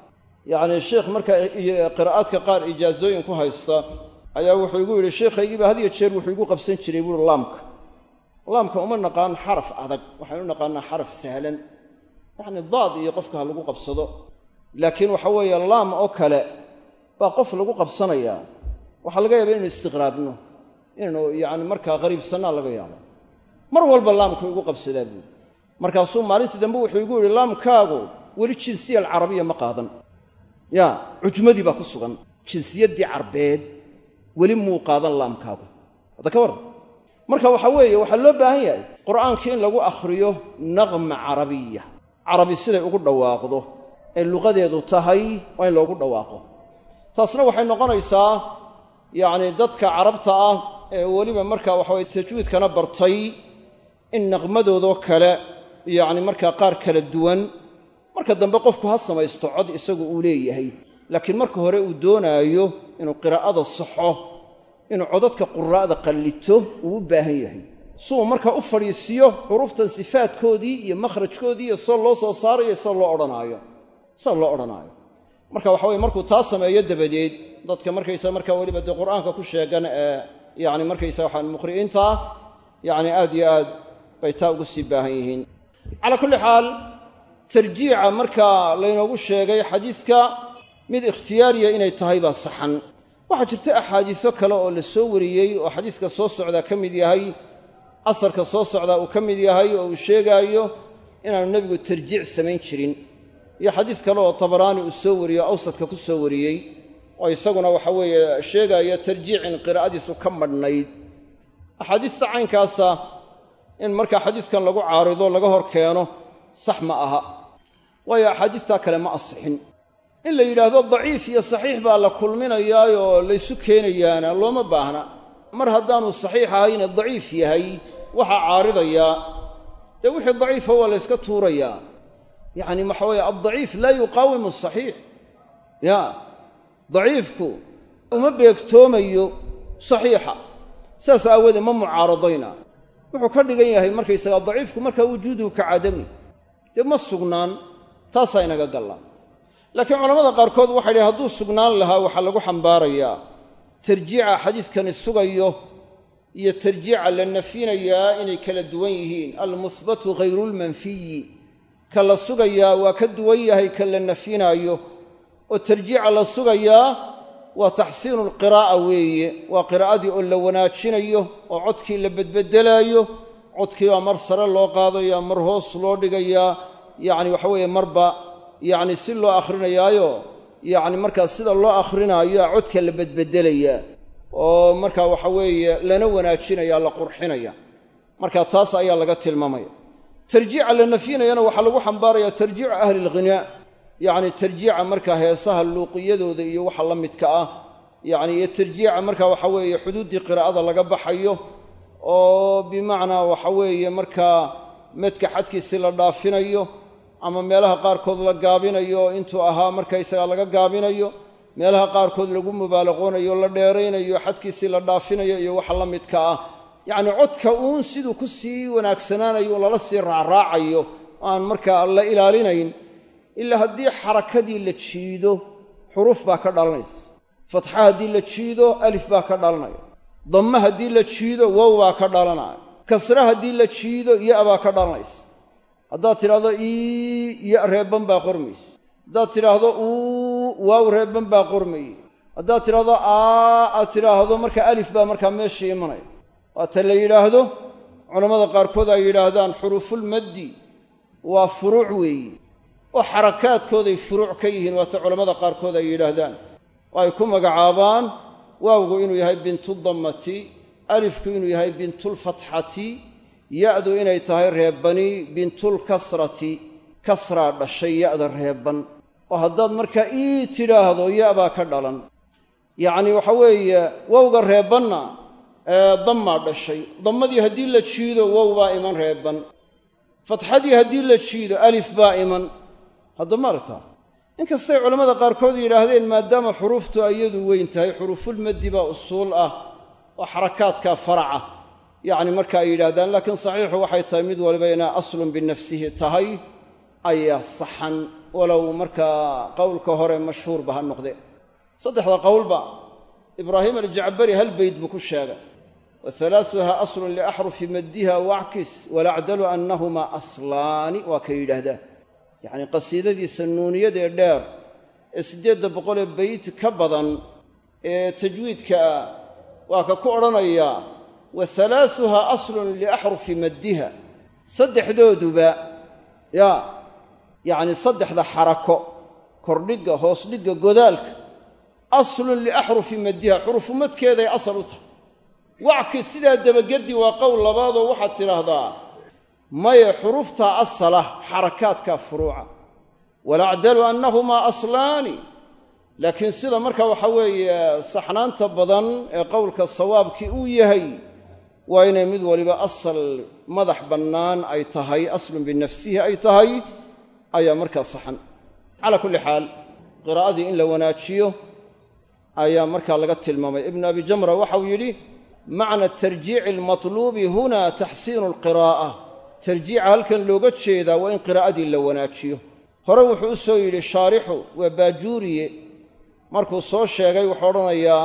yani sheekh marka qiraa'adka qaar ijaazooyin ku haysta ayaa wuxuu igu yiri sheekhaygii ba hadiyo jeer wuxuu igu qabsan jiray buu laamka laamka uma naqaan xaraf adag waxaan u naqaanaa xaraf sahlan yani daad iyo qofka lagu qabsado laakiin waxa weeye laam oo kale ba qof lagu qabsanaya waxa laga yaabaa inuu istiqraabno inuu yani marka qariibsana laga yaabo mar walba laamku igu qabsadaa buu markaasuu maalintii dambe wuxuu igu yiri laamkaagu weli jinsiyad carabiya ma qaadan ya ujmadi ba ku sugan jinsiyadii carbeed weli muu qaadan laamkaagu hada ka war marka waxa weeye waxa loo baahan yahay quraanka in lagu akhriyo naqma carabiya carabi sida ugu dhawaaqdo ee luqadeedu tahay waa in loogu dhawaaqo taasna waxay noqonaysaa yaani dadka carabta ah ee waliba marka waxa weeye tajwiidkana bartay in naqmadoodo kale yaani marka qaar kala duwan marka dambe qofku ha samaysto cod isagu uu leeyahay laakiin marka hore uu doonaayo inuu qiraa'ada saxo inuu codadka quraa'ada qallito uu u baahan yahay soo marka u fariisiyo xuruftan sifaadkoodii iyo makhrajkoodii iyo soo loo soo saarayo soo loo oranayo soo loo oranayo marka waxa weeye markuu taa sameeyo dabadeed dadka markaysa marka waliba de quraanka ku sheegan ee yaani markaysa waxaan muqri'inta yaani aad iyo aad bay taa ugu sii baahan yihiin ala kulli xaal tarjiica marka laynoogu sheegay xadiiska mid ikhtiyaariya inay tahay baa saxan waxa jirta axaadiiso kale oo la soo wariyay oo xadiiska soo socda ka mid yahay asarka soo socda uu ka mid yahay oo uu sheegayo inaanu nabigu tarjiic samayn jirin iyo xadiis kale oo Tabaraani uu soo wariyo awsadka ku soo wariyay oo isaguna waxa weeye sheegaya tarjiicin qiraa'adiisu ka madhnayd axaadiista caynkaasa in marka xadiiskan lagu caarido laga hor keeno sax ma aha waayo axaadiista kale ma asixin in la yiraahdo daciif iyo saxiix baa la kulminayaa oo la isu keenayaana looma baahna mar haddaanu saxiix ahayn daciif yahay waxa caaridaya de wixii daciif waa la iska tuuraya yani waxa weeye ad-daciif la yuqawimu as-sahih ya daciifku uma beegtoomayo saxiixa saas aawade ma mucaaradayna wuxuu ka dhigan yahay markaysaga daciifku marka wujuudu ka cadami de ma sugnaan taasa inaga galaa laakiin culimada qaar kood waxay yiraahdeen hadduu sugnaan lahaa waxa lagu xambaarayaa tarjiica xadiiskani sugayo iyo tarjiica la nafinayaa inay kala duwan yihiin al-musbatu ghayru al-manfiy kala sugayaa waa ka duwan yahay kala nafinayo oo tarjiica la sugayaa waa taxsiinu al-qiraa'a weeye waa qiraa'adii oo la wanaajinayo oo codkii la badbedelayo codkii waa mar sare loo qaadayaa mar hoos loo dhigayaa yaani waxa weeye marba yaani si loo akhrinayaayo yaani marka sida loo akhrinayo codka la badbedelaya oo marka waxa weeye lana wanaajinaya la qurxinaya marka taas ayaa laga tilmaamaya tarjiica la nafinayana waxa lagu xambaaraya tarjiic ahli al-ghinaa yaani tarjiica marka heesaha luuqiyadooda iyo waxa la midka ah yaani iyo tarjiica marka waxa weeye xuduudii qiraa'ada laga baxayo oo bimaana waxa weeye marka madka xadkiisa la dhaafinayo ama meelaha qaar kood la gaabinayo intuu ahaa marka isaga laga gaabinayo meelaha qaar kood lagu mubaalaqoonayo la dheereynayo xadkiisa la dhaafinayo iyo waxa la midka ah yaani codka uun sidoo ku sii wanaagsanaanayo lala sii raacraacayo aan marka la ilaalinayn illa haddii xarakadii la jiido xuruf baa ka dhalanaysa fatxa haddii la jiido alif baa ka dhalanaya damma haddii la jiido waaw baa ka dhalanaya kasra haddii la jiido ya baa ka dhalanaysa haddaad tidhaahdo ii ya reebban baa qormaysa haddaad tidhaahdo uu waaw reebban baa qormaye haddaad tidhaahdo aa aad tidhaahdo marka alif baa markaa meeshii imanaya waata la yidhaahdo culammada qaarkood ay yidhaahdaan xuruufulmaddi waa furuuc weeye oo xarakaadkooday furuuc ka yihiin waata culammada qaarkood ay yidhaahdaan oo ay ku magacaabaan waawgu inuu yahay bintudammati alifku inuu yahay bintulfatxati ya'du inay tahay reebbani bintulkasrati kasraa dhashay ya'da reebban oo haddaad markaa ii tidhaahdo ya baa ka dhalan yacni waxa weeye wowga reebbanna ee dammaa dhashay dammadii haddii la jiido wow baa iman reebban fatxadii haddii la jiido alif baa iman hadda ma aragtaa inkastay culammada qaarkood yidhaahdeen maadaama xuruuftu iyadu weyn tahay xuruufulmaddi baa usuul ah oo xarakaadkaa faraca yacni marka ay yidhaahdaan laakiin saxiixu waxay tahay mid waliba inaa aslun binafsihi tahay ayaa saxan walow markaa qowlka hore mashhuurba ha noqde saddexda qowlba ibraahim aljacbari hal beyd buu ku sheegay wa halaasuhaa aslun liaxrufi maddiha wackis walacdalu annahumaa aslaani waa ka yidhaahdaa yacnii qasiidadiisa nuuniyadee dheer ee siddeedda boqolee beyd ka badan ee tajwiidka ah waa ka ku odhanayaa wa halaasuhaa aslun liaxrufi maddiha saddexdooduba yaa yacni saddexda xarako kordhigga hoosdhigga godaalka aslun liaxrufi maddiha xurufu madkeeday asal u tahay wacki sidaa dabageddi waa qowl labaadoo waxaad tidhaahdaa maye xuruftaa asalah xarakaadkaa furuuca walacdalu annahumaa aslaani laakiin sida marka waxa weeye saxnaanta badan ee qowlka sawaabkii uu yahay waa inay mid waliba asal madax bannaan ay tahay aslun binafsihi ay tahay ayaa markaa saxan calaa kulli xaal qiraa'adii in la wanaajiyo ayaa markaa laga tilmaamay ibnu abi jamra waxau yidhi macna tarjiici almatluubi huna taxsiinu alqiraa'a tarjiica halkan looga jeedaa waa in qiraa'adii la wanaajiyo hore wuxuu u soo yidhi shaarixu waa baajuuriye markuu soo sheegay wuxuu odhanayaa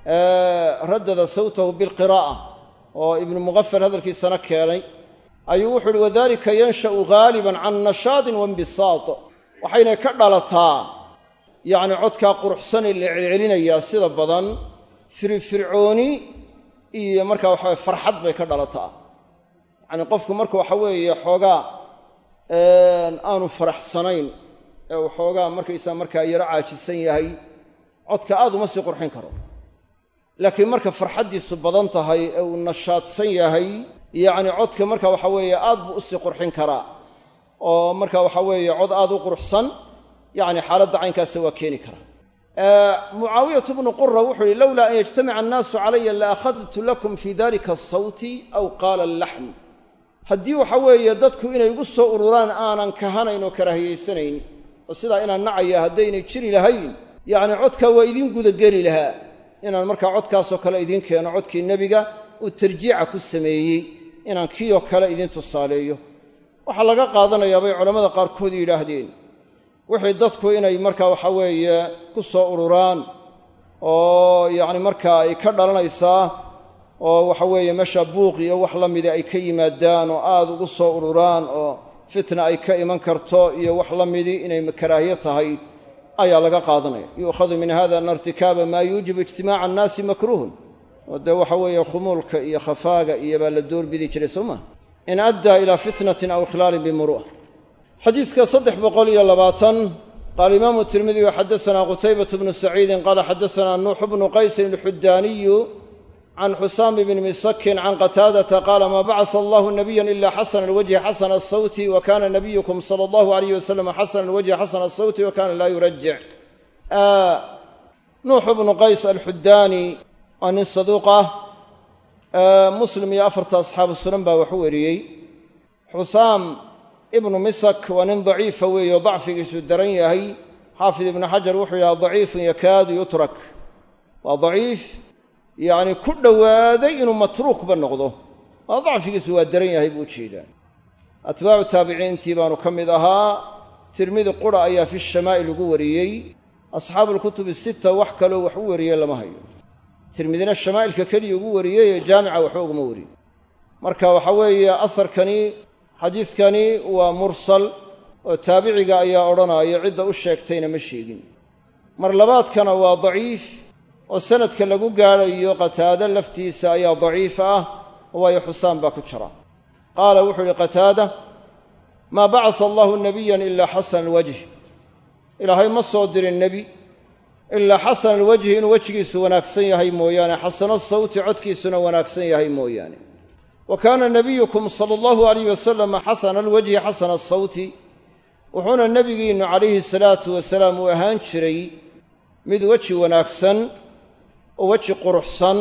raddada sawtahu bilqiraa'a oo ibnu muqafal hadalkiisana keenay ayuu wuxuu yidhi wadalika yansha'u ghaaliban can nashaadin wainbisaat waxaynay ka dhalataa yacni codkaa quruxsanee la celcelinayaa sida badan firfircooni iyo markaa waxaweye farxad bay ka dhalataa yacni qofku marka waxa weeye xoogaa aanu faraxsanayn ee uu xoogaa markaysaa markaa yaro caajisan yahay codka aad uma sii qurxin karo laakiin marka farxaddiisu badan tahay ee uu nashaadsan yahay yacni codka marka waxa weeye aad buu u sii qurxin karaa oo marka waxa weeye cod aad u quruxsan yacni xaaladda caynkaasa waa keeni karaa mucaawiyatu bnu qura wuxuu yihi lowlaa an yajtamica annaasu calaya la akhadtu lakum fii dalika asawti aw qaala allaxm haddii waxa weeye dadku inay igu soo ururaan aanan kahanayn oo karaahiyaysanayn oo sidaa inaan nacaya haddaynay jiri lahayn yacni codkaa waa idiin gudageli lahaa inaan markaa codkaasoo kale idiin keeno codkii nebiga uu tarjiica ku sameeyey inaan kiioo kale idiin tusaaleeyo waxaa laga qaadanayaa bay culammada qaarkood yidhaahdeen wixii dadku inay markaa waxa weeye ku soo ururaan oo yacni markaa ay ka dhalanaysaa oo waxa weeye meesha buuq iyo wax la mida ay ka yimaadaan oo aad ugu soo ururaan oo fitna ay ka iman karto iyo wax la midii inay karaahiyo tahay ayaa laga qaadanaya yu'khadu min hada ana irtikaaba maa yuujibu ijtimaaca annaasi makruuhun oo dee waxa weeye khumuulka iyo khafaaga iyo baa la doorbidi jiray soo maha in addaa ilaa fitnatin aw ikhlaalin bimuru'a xadiidka saddex boqol iyo labaatan qaala imaamu tirmidi xadasanaa qutaybatu bnu saciidin qaala xadasanaa nuuxu bnu qaysin alxudaaniyu can xusaami bni misakin can qataadata qaala maa bacasa allahu nabiyan ila xasana alwajhi xasana asawti wa kana nabiyukum sala allahu alayh wasalam xasana alwajhi xasana asawti wa kana laa yurajic nuuxu bnu qays alxudaani waa nin saduuq ah muslim iyo afarta asxaabu sunan baa waxu weriyey xusaam ibnu misak waa nin daciifa weeye oo dacfigiisu daran yahay xaafid ibnu xajar wuxuu yidhaha daciifun yakaadu yutrak waa daciif yacni ku dhowaaday inuu matruukba noqdo waa dacfigiisu waa daran yahay buu ujeedaa atbaacu taabiciintii baanu ka mid ahaa tirmidi qura ayaa fi shamaa'il ugu wariyey asxaabuulkutubi sita wax kaloo wax u wariyey lama hayo tirmidina shamaa'ilka keliya ugu wariyey ee jaamica waxba uguma wariyo marka waxa weeye asarkani xadiiskani waa mursal oo taabiciga ayaa odhanaya cidda u sheegtayna ma sheegin mar labaadkana waa daciif oo sanadka lagu gaadhayo qataada laftiisa ayaa daciif ah waayo xusaan baa ku jira qaala wuxuu ihi qataada maa bacasa allahu nabiyan ilaa xasana alwajh ilaahay ma soo dirin nebi ilaa xasana alwajhi inuu wejigiisu wanaagsan yahay mooyaane xasano sawti codkiisuna wanaagsan yahay mooyaane wa kaana nabiyukum sala allahu alayh wasalam xasana alwajhi xasana asawti wuxuuna nebigiinnu calayhi salaatu wasalaam uu ahaan jiray mid weji wanaagsan oo weji quruxsan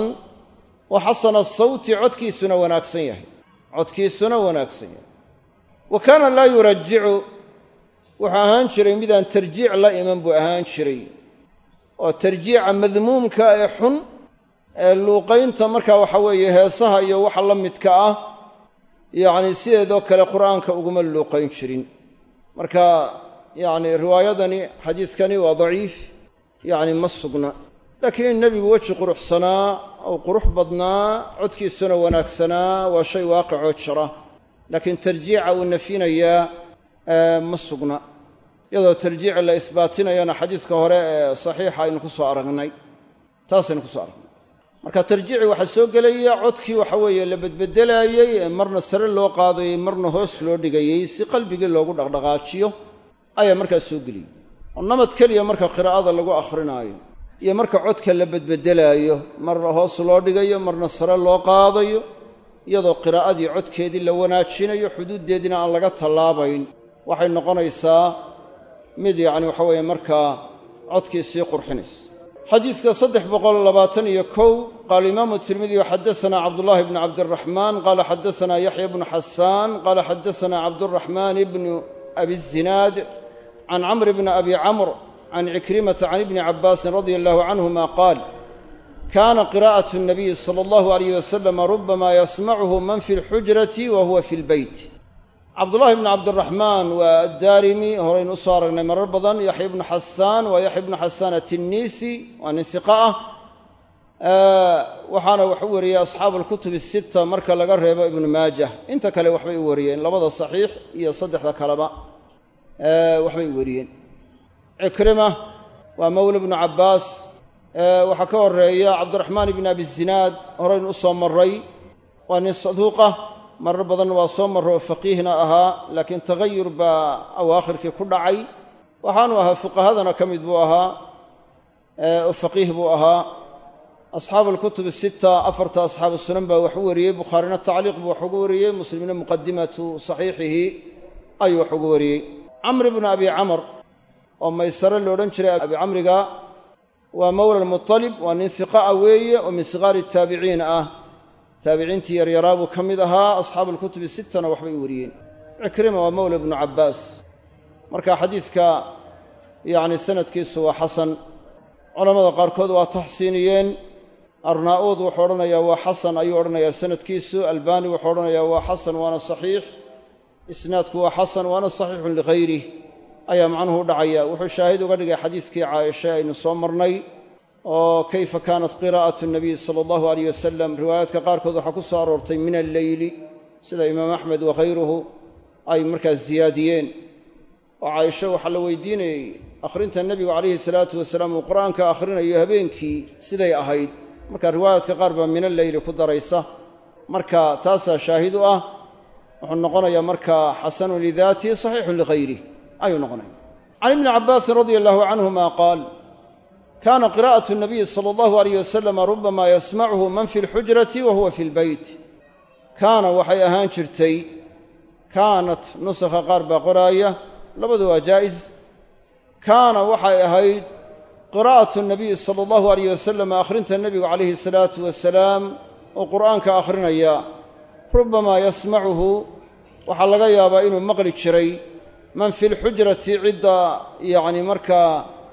oo xasana sawti codkiisuna wanaagsan yahay codkiisuna wanaagsan yahay wa kaana laa yurajicu wuxuu ahaan jiray midaan tarjiic la iman buu ahaan jiray oo tarjiica madmuumka ee xun ee luuqaynta markaa waxa weeye heesaha iyo waxa la midka ah yacni sideedoo kale qur'aanka uguma luuqayn jirin marka yacni riwaayadani xadiiskani waa daciif yacni ma sugna laakiin in nebigu weji quruxsanaa oo qurux badnaa codkiisuna wanaagsanaa waa shay waaqicoo jira laakiin tarjiica uu nafinayaa ma sugna iyadoo tarjiici la isbaatinayana xadiiska hore ee saxiixa aynu ku soo aragnay taasaynu ku soo aragnay marka tarjiici waxaa soo gelaya codkii waxa weeye la bedbedelaayey ee marna sare loo qaadayey marna hoos loo dhigayey si qalbigii loogu dhaqdhaqaajiyo ayaa markaas soo geliyey oo namad keliya marka qiraa'ada lagu akhrinaayo iyo marka codka la bedbedelaayo marna hoos loo dhigayo marna sare loo qaadayo iyadoo qiraa'adii codkeedii la wanaajinayo xuduuddeediina aan laga tallaabayn waxay noqonaysaa mid yacni waxa weeye markaa codkii sii qurxinaysa xadiiska saddex boqol labaatan iyo kow qaala imaamu tirmidiyu xadasanaa cabdullaahi bnu cabdiraxmaan qaala xadasanaa yaxya bnu xasaan qaala xadasanaa cabduraxmaan ibnu abi zinaad can camr bni abi camr can cikrimata can ibni cabbaasin radia allahu canhuma qaal kaana qiraa'atu nabiyi sala allahu alayh wasalama rubama yasmacuhu man fi lxujrati wa huwa fi lbeyt cabdullaahi bnu cabdiraxmaan waa addaarimi horaynu usoo aragnay marar badan yaxya ibnu xasaan waa yaxya ibnu xasaan atinniisi waa nin hiqa ah waxaana wax u wariyey asxaabu alkutubi sita marka laga reebo ibnu maajah inta kale waxbay u wariyeen labada saxiix iyo saddexda kaleba waxbay u wariyeen cikrima waa mawla bnu cabbaas waxaa ka horeeya cabdiraxmaan ibni abi zinaad horaynu usoo maray waa nin saduuqa marar badan waa soo marro oo faqiihna ahaa laakiin tagayur baa awaakhirkii ku dhacay waxaanu ahaa fuqahadana ka mid buu ahaa oo faqiih buu ahaa asxaabu alkutubi sita afarta asxaabu sunan baa wax u wariyey bukhaarina tacliiq buu wax ugu wariyey muslimna muqadimatu saxiixihi ayuu wax ugu wariyey camr ibnu abi camr oo maysare loodhan jiray abi camriga waa mawla almutalib waa nin hiqaa weeye oo min sigaari taabiciin ah taabiciintii yaryaraa buu ka mid ahaa asxaabu alkutubi sittana waxbay u wariyeen cikrima waa mawla ibnu cabbaas marka xadiidka yacni sanadkiisu waa xasan culammada qaarkood waa taxsiiniyeen arnaa'uud wuxuu odhanayaa waa xasan ayuu odhanayaa sanadkiisu albaani wuxuu odhanayaa waa xasan waana saxiix isnaadku waa xasan waana saxiixun lihayrih ayaa macnuhu u dhacaya wuxuu shaahid uga dhigay xadiiskii caaisha aynu soo marnay oo kayfa kaanat qiraa'atu nabiy sala allahu alayh wasalam riwaayaadka qaarkood waxaa ku soo aroortay min alleyli sida imaam axmed wakhayruhu ay markaas ziyaadiyeen oo caaisho waxaa la weydiinayey akhrinta nebigu calayhi salaatu wasalaam uu qur'aanka akhrinayo habeenkii siday ahayd marka riwaayaadka qaar baa min alleyli ku daraysa marka taasaa shaahid u ah wuxuu noqonayaa markaa xasanun lidaatihi saxiixun lihayrih ayuu noqonaya can ibni cabbaasin radia allahu canhuma qaal kaana qiraa'atu nabiyi sala allahu alayh wasalama rubama yasmacuhu man fi lxujrati wa huwa fi lbeyt kaana waxay ahaan jirtay kaanat nusakha qaar baa qoraaya labadu waa jaa'is kaana waxay ahayd qiraa'atu nabiyi sala allahu alayh wasalam akhrinta nebigu calayhi salaatu wasalaam oo qur'aanka akhrinaya rubamaa yasmacuhu waxaa laga yaabaa inuu maqli jiray man fi lxujrati cidda yacni markaa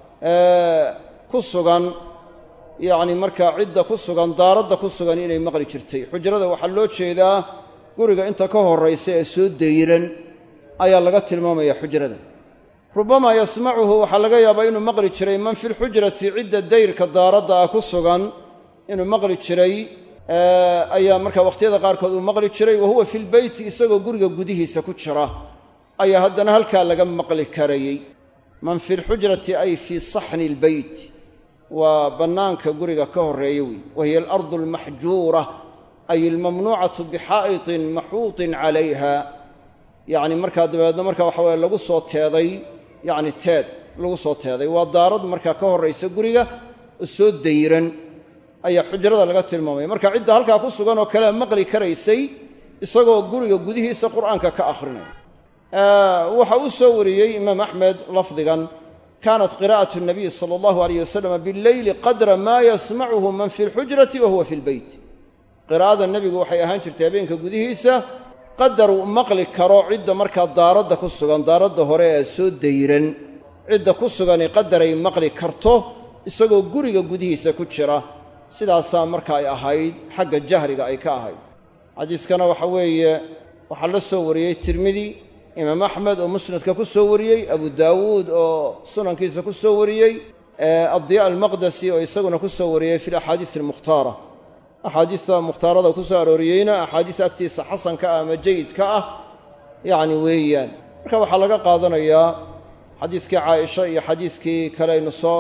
ku sugan yacni markaa cidda ku sugan daaradda ku sugan inay maqli jirtay xujrada waxaa loo jeedaa guriga inta ka horraysa ee soo dayran ayaa laga tilmaamayaa xujrada rubamaa yasmacuhu waxaa laga yaabaa inuu maqli jiray man fi lxujrati cidda dayrka daaradda ah ku sugan inuu maqli jiray ayaa markaa wakhtiyada qaarkood uu maqli jiray wa huwa fi lbeyti isagoo guriga gudihiisa ku jira ayaa haddana halkaa laga maqli karayey man fi lxujrati ay fii saxni lbeyt waa bannaanka guriga ka horreeya wey wahiya alardu almaxjuura ay almamnuucatu bixaa'itin maxuutin calayha yacni markaa dabeedna markaa waxa weye lagu soo teeday yacni teed lagu soo teeday waa daarad markaa ka horraysa guriga oo soo dayran ayaa xujrada laga tilmaamaya marka cidda halkaa ku sugan oo kale maqli karaysay isagoo guriga gudihiisa qur'aanka ka akhrinaya waxa uu soo wariyey imaam axmed lafdigan kaanat qiraa'atu nabiy sala allahu alayh wasalam billeyli qadra maa yasmacuhu man fi lxujrati wa huwa fi lbeyt qiraa'ada nebigu waxay ahaan jirtay habeenka gudihiisa qadar uu maqli karo cidda markaa daaradda ku sugan daaradda hore ee soo dayran cidda ku sugani qadaray maqli karto isagoo guriga gudihiisa ku jira sidaasaa marka ay ahayd xagga jahriga ay ka ahayd xadiiskana waxa weeye waxaa la soo wariyey tirmidi imaam axmed oo musnadka ku soo wariyey abu daawuud oo sunankiisa ku soo wariyey addiyaa almaqdasi oo isaguna ku soo wariyey fi alaxaadiis almukhtaara axaadiista mukhtaarada ku soo arooriyeyna axaadiis agtiisa xasanka ah ama jayidka ah yacni weeyaan marka waxaa laga qaadanayaa xadiiskii caaisha iyo xadiiskii kale aynu soo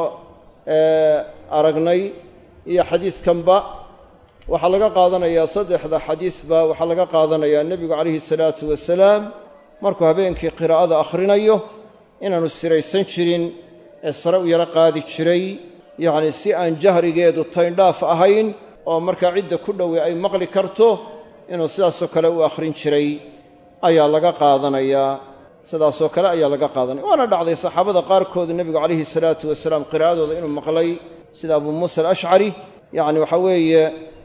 aragnay iyo xadiiskanba waxaa laga qaadanayaa saddexda xadiisba waxaa laga qaadanayaa nebigu calayhi salaatu wasalaam markuu habeenkii qiraa'ada akhrinayo inaanu siraysan jirin ee sare u yaro qaadi jiray yacni si aan jahrigeedu tayndhaaf ahayn oo markaa cidda ku dhowey ay maqli karto inuu sidaasoo kale u akhrin jiray ayaa laga qaadanayaa sidaasoo kale ayaa laga qaadanaya waana dhacday saxaabada qaarkood nebigu calayhi salaatu wasalaam qiraa'adooda inuu maqlay sida abuu muusa alashcari yacni waxaa weeye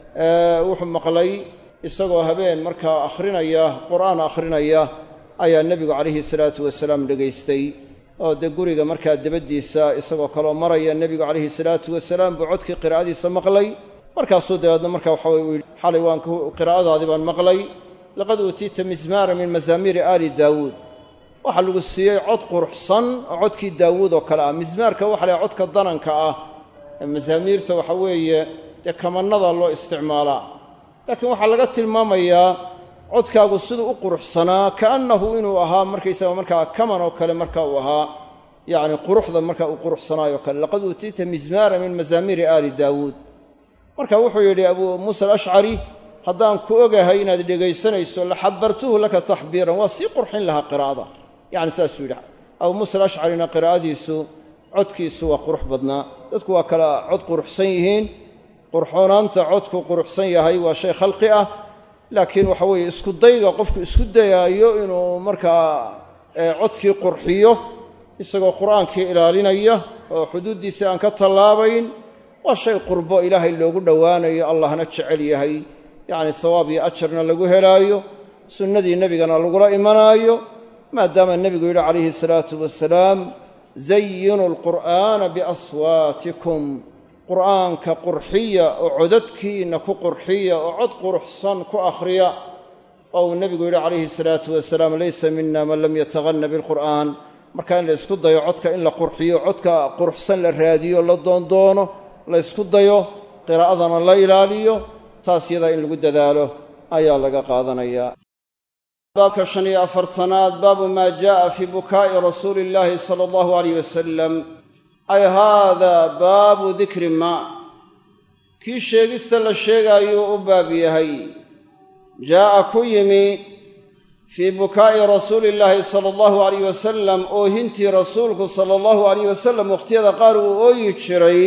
wuxuu maqlay isagoo habeen markaa akhrinaya qur'aan akhrinaya ayaa nebigu calayhi salaatu wasalaam dhegaystay oo dee guriga markaa dabaddiisa isagoo kaloo maraya nebigu calayhi salaatu wasalaam buu codkii qiraa'adiisa maqlay markaasuu dabeedna marka waxa weye uu yidhi xalay waan qiraa'adaadii baan maqlay laqad uutiita mizmaara min mazaamiiri aali daawuud waxaa lagu siiyey cod quruxsan oo codkii daawuud oo kale ah mizmaarka waxa la codka dananka ah ee mazaamiirta waxa weeye dee kamannada loo isticmaalaa laakiin waxaa laga tilmaamayaa codkaagu siduu u quruxsanaa kaannahu inuu ahaa markaysaga markaa kaman oo kale marka uu ahaa yacni quruxda marka uu quruxsanaayo kale laqad uutiita mizmaara min mazaamiiri aali daawuud marka wuxuu yidhi abuu muusa alashcari haddaan ku ogahay inaad dhegaysanayso la xabartuhu laka taxbiiran waa sii qurxin lahaa qiraa'ada yacni saasuu yidhi abuu muusa alashcarina qiraa'adiisu codkiisu waa qurux badnaa dadku waa kala cod quruxsan yihiin qurxoonaanta codku quruxsan yahay waa shay khalqi ah laakiin waxa weeye isku dayga qofku isku dayaayo inuu markaa codkii qurxiyo isagoo qur'aankii ilaalinaya oo xuduuddiisii aan ka tallaabayn waa shay qurbo ilaahay loogu dhowaanayo allahna jecel yahay yacni sawaab iyo ajarna lagu helaayo sunnadii nebigana lagula imanaayo maadaama nebigu yidhi calayhi salaatu wasalaam zayinu alqur'aana biaswaatikum qur'aanka qurxiya oo codadkiinna ku qurxiya oo cod quruxsan ku akhriya oo uu nebigu yidhi calayhi salaatu wasalaam laysa mina man lam yataganna bilqur'aan marka in la ysku dayo codka in la qurxiyo codka quruxsan la raadiyo la doondoono la ysku dayo qiraa'adana la ilaaliyo taas yadaa in lagu dadaalo ayaa laga qaadanayaa baabka shan iyo afartanaad baabu maa jaa'a fii bukaa'i rasuuli illaahi sala allahu alayh wasalam ay haadaa baabu dikri maa kii sheegista la sheegaayuu u baab yahay jaa'a ku yimi fii bukaa'i rasuuli illaahi sala allahu alayh wasalam oohintii rasuulku sala allahu alayh wasalam wakhtiyada qaar uu ooyi jiray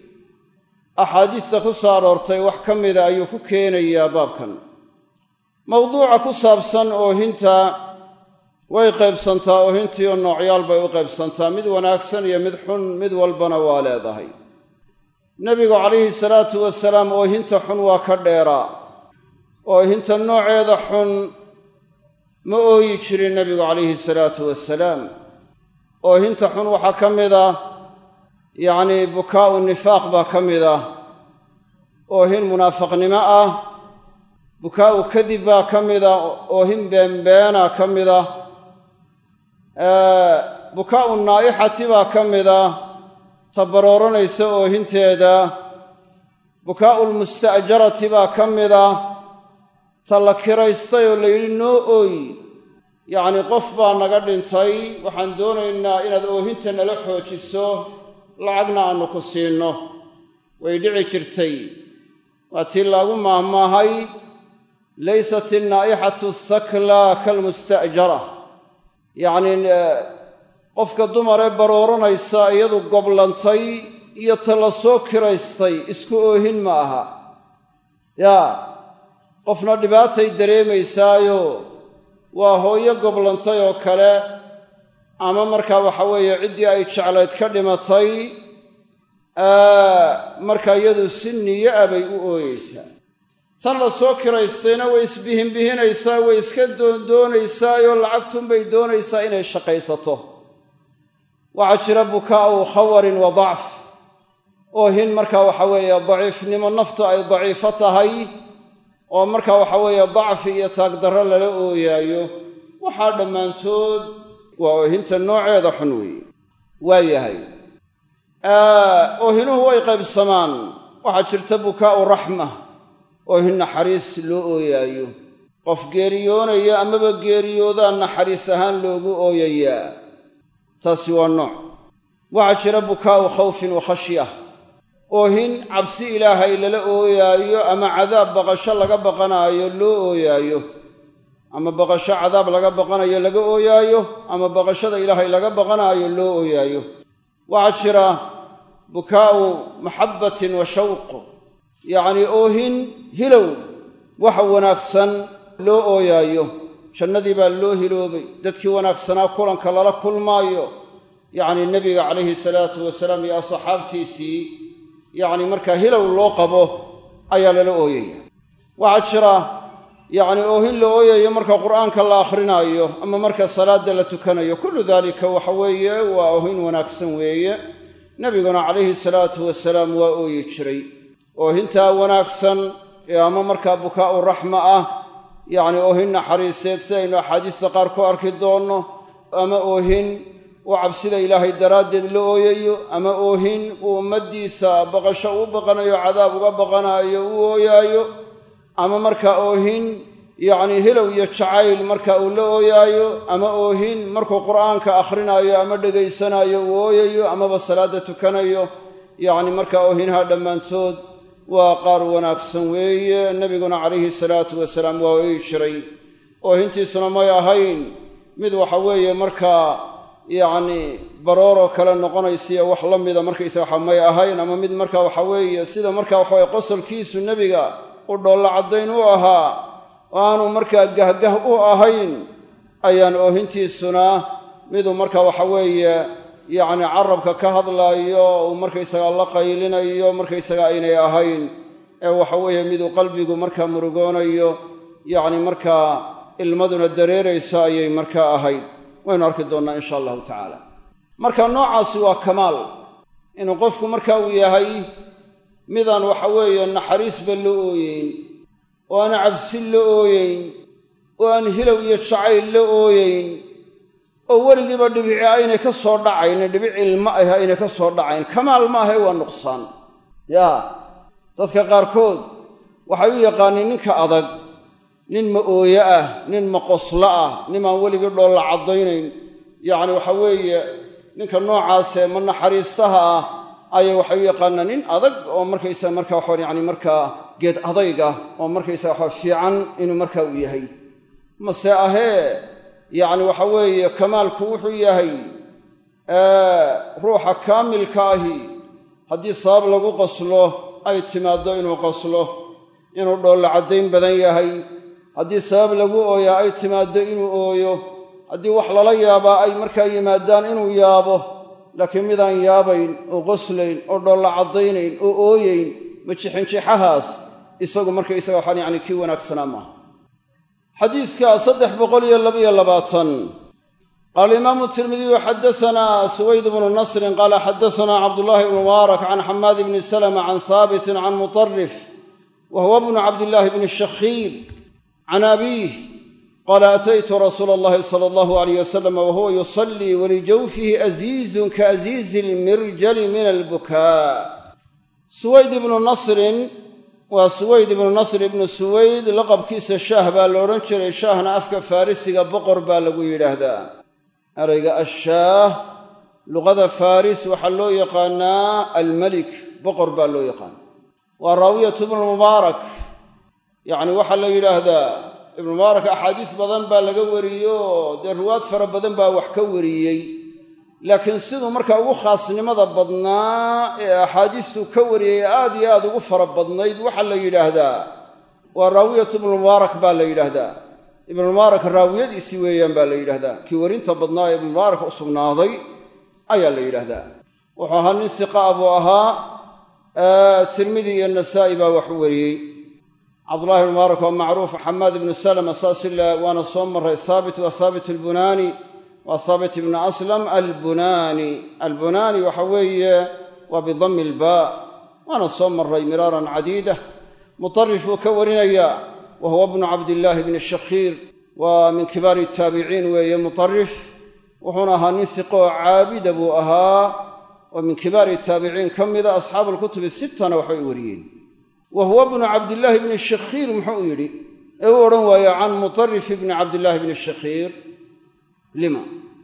axaadiista ku soo aroortay wax ka mida ayuu ku keenayaa baabkan mawduuca ku saabsan oohinta way qaybsantaa oohintii oo noocyaal bay u qaybsantaa mid wanaagsan iyo mid xun mid walbana waa leedahay nebigu calayhi salaatu wasalaam oohinta xun waa ka dheeraa oohinta nooceeda xun ma ooyi jirin nebigu calayhi salaatu wasalaam oohinta xun waxaa ka mid ah yacnii bukaa'u nifaaq baa ka mid ah oohin munaafaqnimo ah bukaa'u kadib baa ka mid ah oohin beenbeena ka mid ah bukaa'u naa'ixati baa ka mid ah ta barooranaysa oohinteeda bukaa'u lmusta'jarati baa ka mida ta la kiraystay oo la yidhi noo ooy yacnii qof baa naga dhintay waxaan doonaynaa inaad oohinta nala xoojiso lacagna aannu ku siinno way dhici jirtay waa tii laagu maahmaahay laysat innaa'ixatu athakla kalmusta'jara yacnii qofka dumaree barooranaysa iyadu goblantay iyo ta la soo kiraystay isku oohin ma aha yaa qofna dhibaatay dareemaysaayo waa hooyo goblantay oo kale ama markaa waxa weeye ciddii ay jeclayd ka dhimatay markaa iyadu si niyo ah bay u ooyeysaa tan la soo kiraystayna way isbihinbihinaysaa way iska doondoonaysaayoo lacagtunbay doonaysaa inay shaqaysato waxaa jira bukaa'u khawarin wa dacf oohin markaa waxa weeye daciifnimo naftu ay daciifo tahay oo markaa waxa weeye dacfi iyo taagdarro lala ooyaayo waxaa dhammaantood waa oohinta nooceeda xun weeye waa yahay oohinuhu way qaybsamaan waxaa jirta bukaa'u raxma oohin naxariis loo ooyaayo qof geeriyoonaya amaba geeriyoodaa naxariis ahaan loogu ooyayaa taasi waa nooc waxaa jira bukaa'u khawfin wa khashya oohin cabsi ilaahay lala ooyaayo ama cadaab baqasho laga baqanaayo loo ooyaayo ama baqasho cadaab laga baqanayo laga ooyaayo ama baqashada ilaahay laga baqanaayo loo ooyaayo waxaa jira bukaa'u maxabbatin wa shawq yacnii oohin hilow waxa wanaagsan loo ooyaayo jannadii baa loo hiloobay dadkii wanaagsanaa kulanka lala kulmaayo yacnii nebiga calayhi salaatu wasalaam iyo asxaabtiisii yacni markaa hilow loo qabo ayaa lala ooyaya waxaa jira yacni oohin la ooyayo marka qur'aanka la akhrinaayo ama marka salaadda la tukanayo kullu daalika waxa weeye waa oohin wanaagsan weeye nebiguna calayhi salaatu wasalaam waa ooyi jiray oohintaa wanaagsan ee ama markaa bukaa'u raxma ah yacni oohin naxariiseed si aynu axaadiista qaar ku arki doonno ama oohin uu cabsida ilaahay daraaddeed la ooyayo ama oohin uu ummaddiisa baqasho u baqanayo cadaab uga baqanaayo u ooyaayo ama markaa oohin yacnii hilow iyo jacayl marka uu la ooyaayo ama oohin markuu qur'aanka akhrinaayo ama dhegaysanaayo uu ooyayo amaba salaadda tukanayo yacni markaa oohinaha dhammaantood waa qaar wanaagsan weeye nebiguna calayhi salaatu wasalaam waa ooyi jiray oohintiisuna may ahayn mid waxa weeye markaa yacnii barooroo kale noqonaysiyo wax la mida markaysaga waxa may ahayn ama mid marka waxa weeye sida markaa waxaweye qosolkiisu nebiga u dhoolla caddayn u ahaa oo aanu markaa gahgah u ahayn ayaan oohintiisuna miduu marka waxa weeye yacni carabka ka hadlaayo uu markaysagaa la qaylinayo markaysaga aynay ahayn ee waxa weeye miduu qalbigu markaa murugoonayo yacni markaa ilmaduna dareerayso ayay markaa ahayd waynu arki doonnaa insha allahu tacaala marka noocaasi waa kamaal inuu qofku marka uu yahay midaan waxa weeye naxariisba la ooyeyn oo aan cabsi la ooyeyn oo aan hilow iyo jacayl la ooyeyn oo weligiiba dhibici aynay ka soo dhacayn dhibic ilma ah aynay ka soo dhacayn kamaal ma ahay waa nuqsaan yaa dadka qaarkood waxay u yaqaaniin ninka adag nin ma ooye ah nin ma qoslo ah nimaan weligii dhoolla caddaynayn yacni waxa weeye ninka noocaasee ma naxariistaha ah ayay waxay u yaqaanaan nin adag oo markaysaa markaa waxaa yacni markaa geed adayg ah oo markaysaa waxaa fiican inuu markaa u yahay mase ahee yacni waxa weeye kamaalku wuxuu yahay ruuxa kaamilka ahi haddii sabab lagu qoslo ay timaaddo inuu qoslo inuu dhoolla caddayn badan yahay haddii sabab lagu ooyaa ay timaaddo inuu ooyo haddii wax lala yaabaa ay markaa yimaadaan inuu yaabo laakiin midaan yaabayn oo qoslayn oo dhoolla caddaynayn oo ooyayn majixinjixahaas isagu markaysaga waxaan yacni kii wanaagsanaa maaha xadiidka saddex boqol iyo labaiyo labaatan qaala imaamu tirmidiyu xaddasanaa suwayd bnu nasrin qaala xaddasanaa cabdullaahi bnu mubaarak can xamaad bni salama can haabitin can mutarif wa huwa bnu cabdillaahi bni shakhiir can abiih qaala ataytu rasuula allahi sala allahu alayh wasalam wahuwa yusallii walijawfihi aziizun kaaziizi almirjali min albukaa suwayd ibnu nasrin waa suwayd ibnu nasr ibnu suwayd laqabkiisa shaah baa la odhan jiray shaahna afka farrisiga boqor baa lagu yidhaahdaa erayga ashaah luqada faris waxaa loo yaqaanaa almelik boqor baa loo yaqaana waa raawiyatu ibnulmubaarak yacni waxaa la yidhaahdaa ibnulmubaarak axaadiis badan baa laga wariyo dee ruwaad fara badan baa wax ka wariyey laakiin siduu markaa ugu khaasnimada badnaa ee axaadiistuu ka wariyey aad iyo aad ugu fara badnayd waxaa la yidhaahdaa waa raawiyatu ibnulmubaarak baa la yidhaahdaa ibnulmubaarak raawiyadiisii weeyaan baa la yidhaahdaa kii warinta badnaa ee ibnulmubaarak u sugnaaday ayaa la yidhaahdaa wuxuu ahaa nin siqaa buu ahaa tirmidi iyo nasaa'i baa wax u wariyey cabdullahi ibn mubaarak waa macruuf xamaad ibnu salama saasila waana soo marray haabit waa haabit albunaani waa haabit ibnu aslam albunaani albunaani waxa weeye waa bidammi ilbaa waana soo marray miraaran cadiida mutarif buu ka warinayaa wa huwa bnu cabdillaahi bni shakhiir waa min kibaari taabiciin weeye mutarif wuxuuna ahaa nin hiqo oo caabida buu ahaa oo min kibaari taabiciin ka mida asxaabu alkutubi sittana waxbay wariyeen wa huwa bnu cabdillaahi bni shakhiir muxuu yidhi ee u odhan waaye can mutarif bni cabdillaahi bni shakhiir lima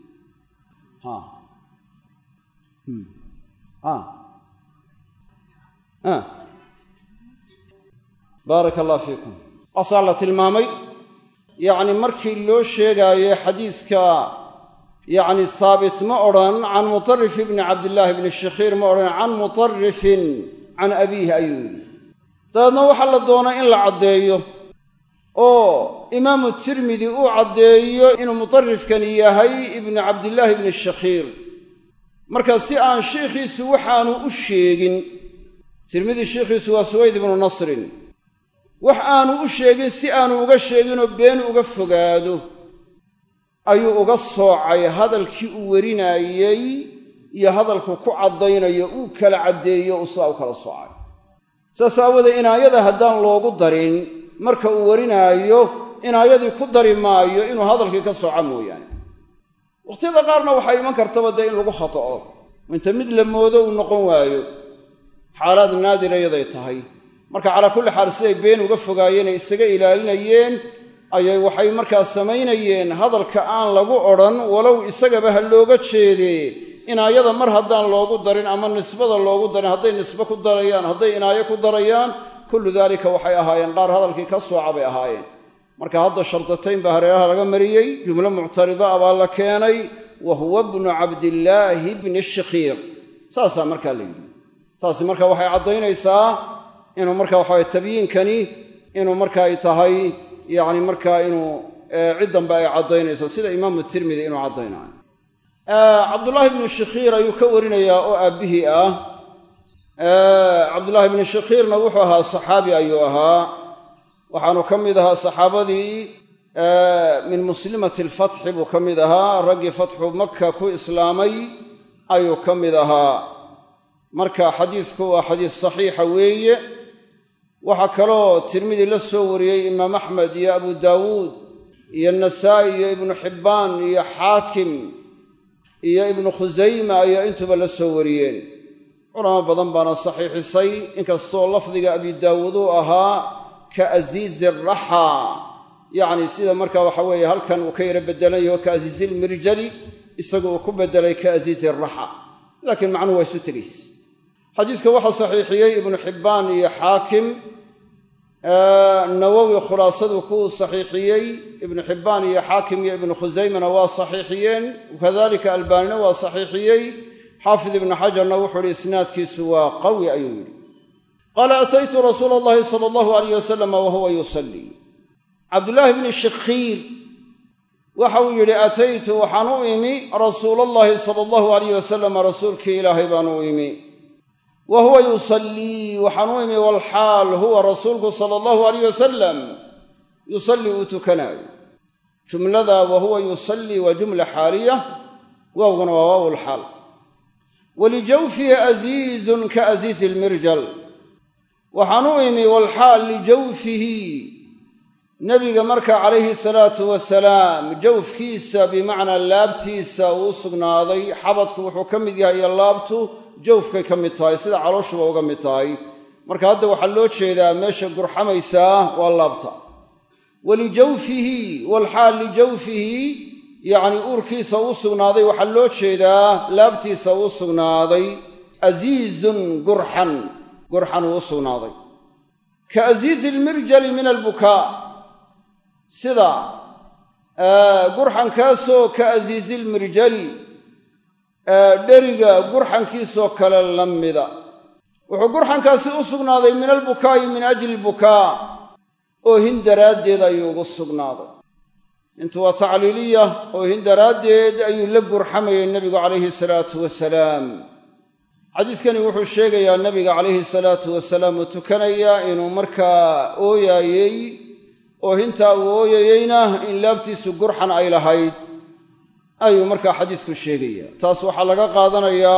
baaraka allah fiikum asaa la tilmaamay yacni markii loo sheegaaye xadiiska yacni haabit ma odhan can mutarif ibni cabdillaahi bni shakhiir ma odhan can mutarifin can abiihi ayuu yidhi dabeedna waxaa la doonaa in la caddeeyo oo imaamu tirmidi uu caddeeyo inuu mutarifkani yahay ibnu cabdillaahi bni shakhiir marka si aan shiikhiisu waxaanu u sheegin tirmidi shiikhiisu waa suwayd ibnu nasrin wax aanu u sheegin si aanu uga sheeginoo been uga fogaado ayuu uga soocay hadalkii uu werinaayey iyo hadalku ku caddaynayo uu kala caddeeyo uu sidaa u kala soocay saas aawoodee inaayada haddaan loogu darin marka uu warinaayo inaayadii ku dari maayo inuu hadalkii ka sooca mooyaane wakhtiyada qaarna waxaa iman kartaba dee in lagu khata'o inta mid la moodo uu noqon waayo xaalaad naadira yaday tahay marka calaa kulli xaal siday been uga fogaayeen ay isaga ilaalinayeen ayay waxay markaa samaynayeen hadalka aan lagu odhan walow isagaba ha looga jeedee inaayada mar haddaan loogu darin ama nisbada loogu darin hadday nisbe ku darayaan hadday inaayo ku darayaan kullu daalika waxay ahaayeen qaar hadalkii ka sooca bay ahaayeen marka hadda shardatayn baa hareeraha laga mariyey jumlo muctarida a baa la keenay wa huwa bnu cabdillaahi bni shakhiir saasaa markaa la yidhi taasi marka waxay caddaynaysaa inuu marka waxaway tabyiinkani inuu marka ay tahay yacni markaa inuu ciddanba ay caddaynayso sida imaamu tirmidi inuu caddaynayo cabdullaahi bnu shakhiir ayuu ka warinayaa oo aabbihii ah cabdullaahi bnu shakhiirna wuxuu ahaa saxaabi ayuu ahaa waxaanu ka mid ahaa saxaabadii min muslimati alfatxi buu ka mid ahaa raggii fatxu maka ku islaamay ayuu ka mid ahaa marka xadiisku waa xadiis saxiixa weeye waxaa kaloo tirmidi la soo wariyey imaam axmed iyo abu daawuud iyo nasaa'i iyo ibnu xibbaan iyo xaakim iyo ibnu khusayma ayaa intuba la soo wariyeen culamo badan baana saxiixisay inkastoo lafdiga abi daawuud uu ahaa ka asiizi raxa yacni sida marka waxa weeye halkan uu ka yaro beddelanyaho ka asiizilmirjali isagu uu ku beddelay ka asiizi raxa laakiin macnuhu waa isu tegayse xadiiska waxaa saxiixiyey ibnu xibbaan iyo xaakim nawowi khulaasadu ku saxiixiyey ibnu xibbaan iyo xaakim iyo ibnu khusaymana waa saxiixiyeen kadalika albaanina waa saxiixiyey xaafid ibnu xajarna wuxuu ihi isnaadkiisu waa qawi ayuu yidhi qaala ataytu rasuula allahi sala allahu alayh wasalam wa huwa yusallii cabdullaahi bni shakhiir waxa uu yidhi ataytu waxaan u imi rasuulallahi sala allahu alayh wasalam rasuulkii ilaahay baan u imi wa huwa yusallii waxaan u imi walxaal huwa rasuulku sala allahu alayh wasalam yusallii uu tukanaayo jumlada wa huwa yusallii waa jumla xaaliya waawguna waa waawulxaal walijawfihi asiizun ka asiizi ilmirjal waxaan u imi walxaal lijawfihi nebiga marka calayhi salaatu wasalaam jawfkiisa bimacnaa laabtiisa uu sugnaaday. xabadku wuxuu ka mid yahay iyo laabtu jawfkay ka mid tahay, sida calooshuba uga mid tahay. marka hadda waxaa loo jeedaa meesha gurxamaysaa waa laabta. walijawfihi walxaal lijawfihi yacni uurkiisa uu sugnaaday waxaa loo jeedaa laabtiisa uu sugnaaday asiizun gurxan gurxan uu sugnaaday ka asiizi almirjali min albukaa, sida gurxankaasoo ka asiizi almirjali dheriga gurxankiisoo kale la mida. wuxuu gurxankaasi u sugnaaday min albukaa'i min ajli albukaa, oohin daraaddeed ayuu ugu sugnaaday. intu waa tacliiliya, oohin daraaddeed ayuu la gurxamayay nebigu calayhi salaatu wasalaam. xadiiskani wuxuu sheegayaa nebiga calayhi salaatu wasalaam uu tukanayaa inuu markaa ooyaayey, oohintaa uu ooyayeyna in laabtiisu gurxan ay lahayd ayuu markaa xadiisku sheegaya. taas waxaa laga qaadanayaa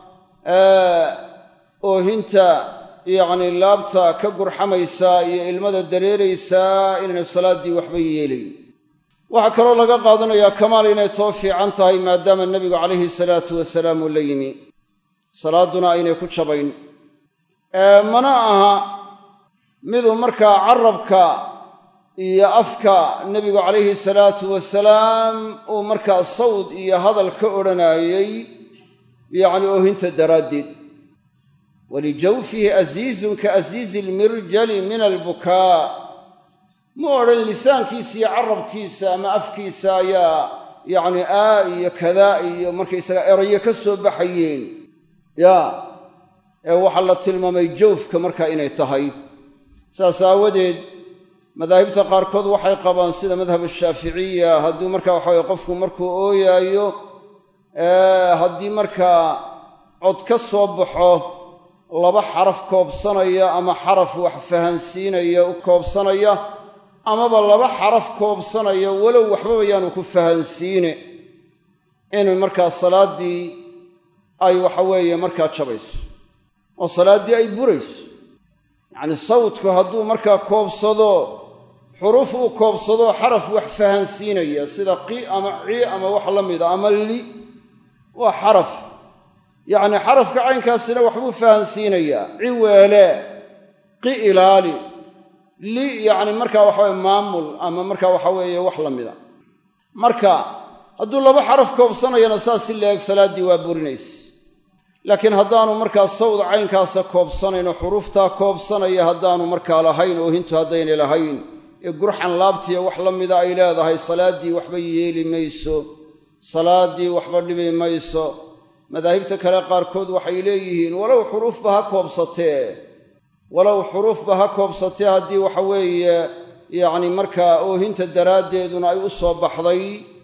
oohinta yacni laabta ka gurxamaysa iyo ilmada dareeraysaa inaynay salaaddii waxba yeelayn. waxaa kaloo laga qaadanayaa kamaal inay too fiican tahay maadaama nebigu calayhi salaatu wasalaam uu la yimi, salaadduna aynay ku jabayn. mana aha miduu markaa carabka iyo afka nebigu calayhi salaatu wasalaam uu markaa sawd iyo hadal ka odhanaayey yacni oohinta daraaddeed. walijawfihi asiizun ka asiizi almirjali min albukaa, ma odhan lisaankiisa iyo carabkiisa ama afkiisa ayaa yacni aa iyo kadaa iyo markaysaga erayo ka soo baxayeen, yaa ee waxaa la tilmaamay jawfka markaa inay tahay. saas aawadeed madaahibta qaarkood waxay qabaan sida madhab shaaficiya, hadduu markaa waxaweye qofku markuu ooyaayo haddii markaa cod ka soo baxo laba xaraf koobsanaya ama xaraf wax fahansiinaya u koobsanaya, amaba laba xaraf koobsanaya walow waxbaba yaanu ku fahansiine, inay markaa salaaddii ay waxaweeye markaa jabayso oo salaaddii ay burayso. yacni sawdku hadduu markaa koobsado xuruuf uu koobsado xaraf wax fahansiinaya sida qi ama ci ama wax la mida ama li, waa xaraf yacni xarafka caynkaasina waxbuu fahansiinayaa. ci weele, qi ilaali, li yacni markaa waxaweye maamul ama markaa waxaweeye wax la mida. marka hadduu laba xaraf koobsanayana saas si la-eg salaaddii waa burinaysa. laakiin haddaanu markaa sawd caynkaasa koobsanayn oo xuruuftaa koobsanaya haddaanu markaa lahayn, oohintu haddaynay lahayn, ee gurxan laabtiya wax la mida ay leedahay, salaaddii waxba yeeli mayso, salaaddii waxba dhibi mayso. madaahibta kale qaarkood waxay leeyihiin walow xuruufba ha koobsatee walow xuruufba ha koobsatee haddii waxa weeye yacni markaa oohinta daraaddeeduna ay u soo baxday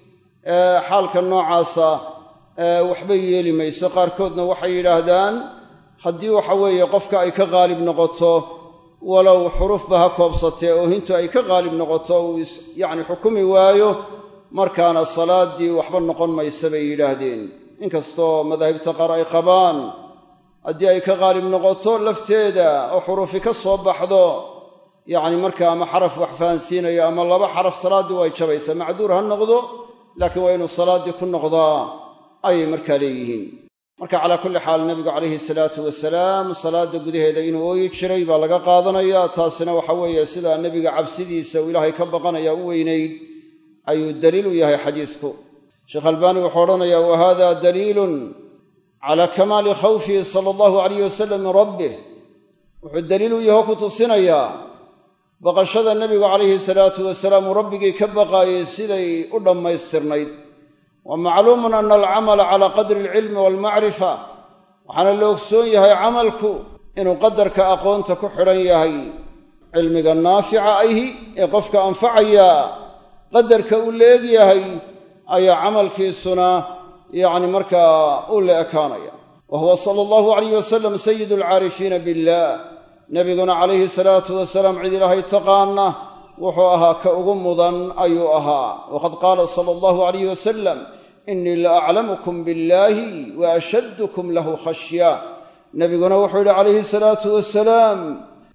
xaalka noocaasa waxba yeeli mayso. qaarkoodna waxay yidhaahdaan haddii waxa weeye qofka ay ka qaalib noqoto walow xuruufba ha koobsatee oohintu ay ka qaalib noqoto uu yacni xukumi waayo, markaana salaaddii waxba noqon maysa bay yidhaahdeen. inkastoo madaahibta qaar ay qabaan haddii ay ka qaalib noqoto lafteeda oo xuruufi ka soo baxdo yacni markaa ama xaraf wax fahansiinayo ama laba xaraf salaaddii way jabaysaa, macduur ha noqdo, laakiin waa inuu salaaddii ku noqdaa ayay markaa leeyihiin. marka calaa kulli xaal nebigu calayhi salaatu wasalaam salaadda gudaheeda inuu ooyi jiray baa laga qaadanayaa. taasina waxa weeye sidaa nebiga cabsidiisa uu ilaahay ka baqanaya u weynayd ayuu daliil u yahay xadiisku. sheekh albaani wuxuu odhanayaa wa hada daliilun calaa kamaali khawfihi sala allahu calayh wasalam min rabbih, wuxuu daliil u yaho ku tusinayaa baqashada nebigu calayhi salaatu wasalaam uu rabbigii ka baqaayey siday u dhammaystirnayd. wa macluumun ana alcamala calaa qadri alcilmi waalmacrifa, waxaana la ogsoon yahay camalku inuu qadarka aqoonta ku xidhan yahay, cilmiga naafica ayhi ee qofka anfacaya qadarka uu leeg yahay ayaa camalkiisuna yacni markaa u la ekaanaya. wa huwa sala allahu calayh wasalam sayidu alcaarifiina billah, nebiguna calayhi salaatu wasalaam cid ilaahay taqaana wuxuu ahaa ka ugu mudan ayuu ahaa. waqad qaala sala allahu calayh wasalam innii la aclamukum billaahi wa ashaddukum lahu khashya, nebiguna wuxuu yidhi calayhi salaatu wasalaam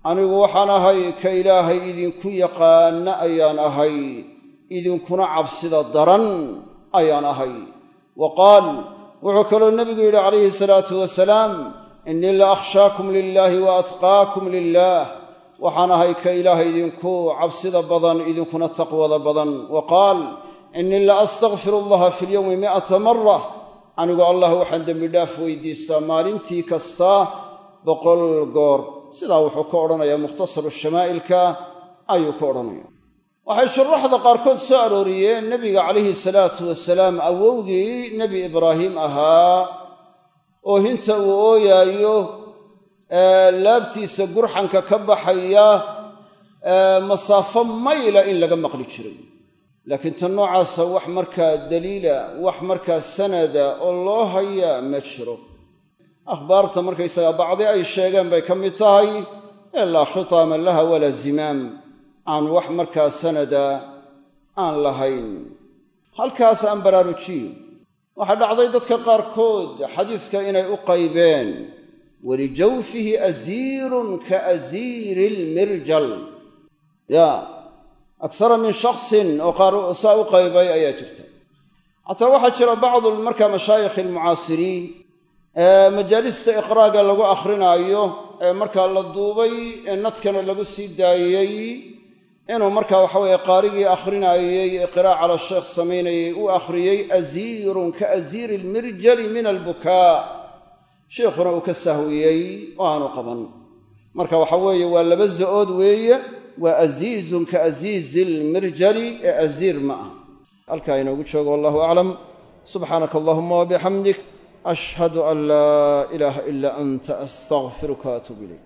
anigu waxaan ahay ka ilaahay idinku yaqaana ayaan ahay idinkuna cabsida daran ayaan ahay wa qaal wuxuu kaloo nebigu yidhi calayhi salaatu wasalaam innii la akhshaakum lilaahi wa atqaakum lilaah waxaan ahay ka ilaahay idinku cabsida badan idinkuna taqwada badan wa qaal innii la astakfiru allaha fi lyowmi mi'ata mara anigu allah waxaan dembi dhaaf weydiistaa maalintii kasta boqol goor sidaa wuxuu ka odhanayaa mukhtasaru shamaa'ilka ayuu ka odhanaya waxay shuraxda qaarkood soo arooriyeen nebiga calayhi salaatu wasalaam awowgii nebi ibraahim ahaa oo hinta uu ooyaayo laabtiisa gurxanka ka baxaya masaafo mayla in laga maqli jiray laakiin tan noocaasa wax markaa daliila wax markaa sanada oo loo hayaa ma jiro akhbaarta markaysaga bacdi ay sheegeen bay ka mid tahay ee laa khitaama laha walaa zimaam aan wax markaa sanada aan lahayn halkaas aan baraarujiyo waxaa dhacday dadka qaarkood xadiiska inay u qaybeen walijawfihi asiirun ka asiiri lmirjal ya aksara min shaksin oo qaar saa u qaybay ayaa jirta xataa waxaa jira bacdu markaa mashaayikh almucaasiriin ee majaalista iqraaga lagu akhrinaayo ee markaa la duubay ee nadkana lagu sii daayey inuu markaa waxa weeye qaarigii akhrinayey iqraac cala sheekh samaynayey uu akhriyey asiirun ka asiiri almirjali min albukaa sheikhuna uu ka sahwiyey oo aanu qaban marka waxa weeye waa laba za-ood weeye waa asiizun ka asiizi almirjali ee asiir ma ah halkaa inoogu joogo wallahu aclam subxaanaka allahuma wabixamdik ashhadu an laa ilaaha ilaa anta astaqfiruka waatuub ilayk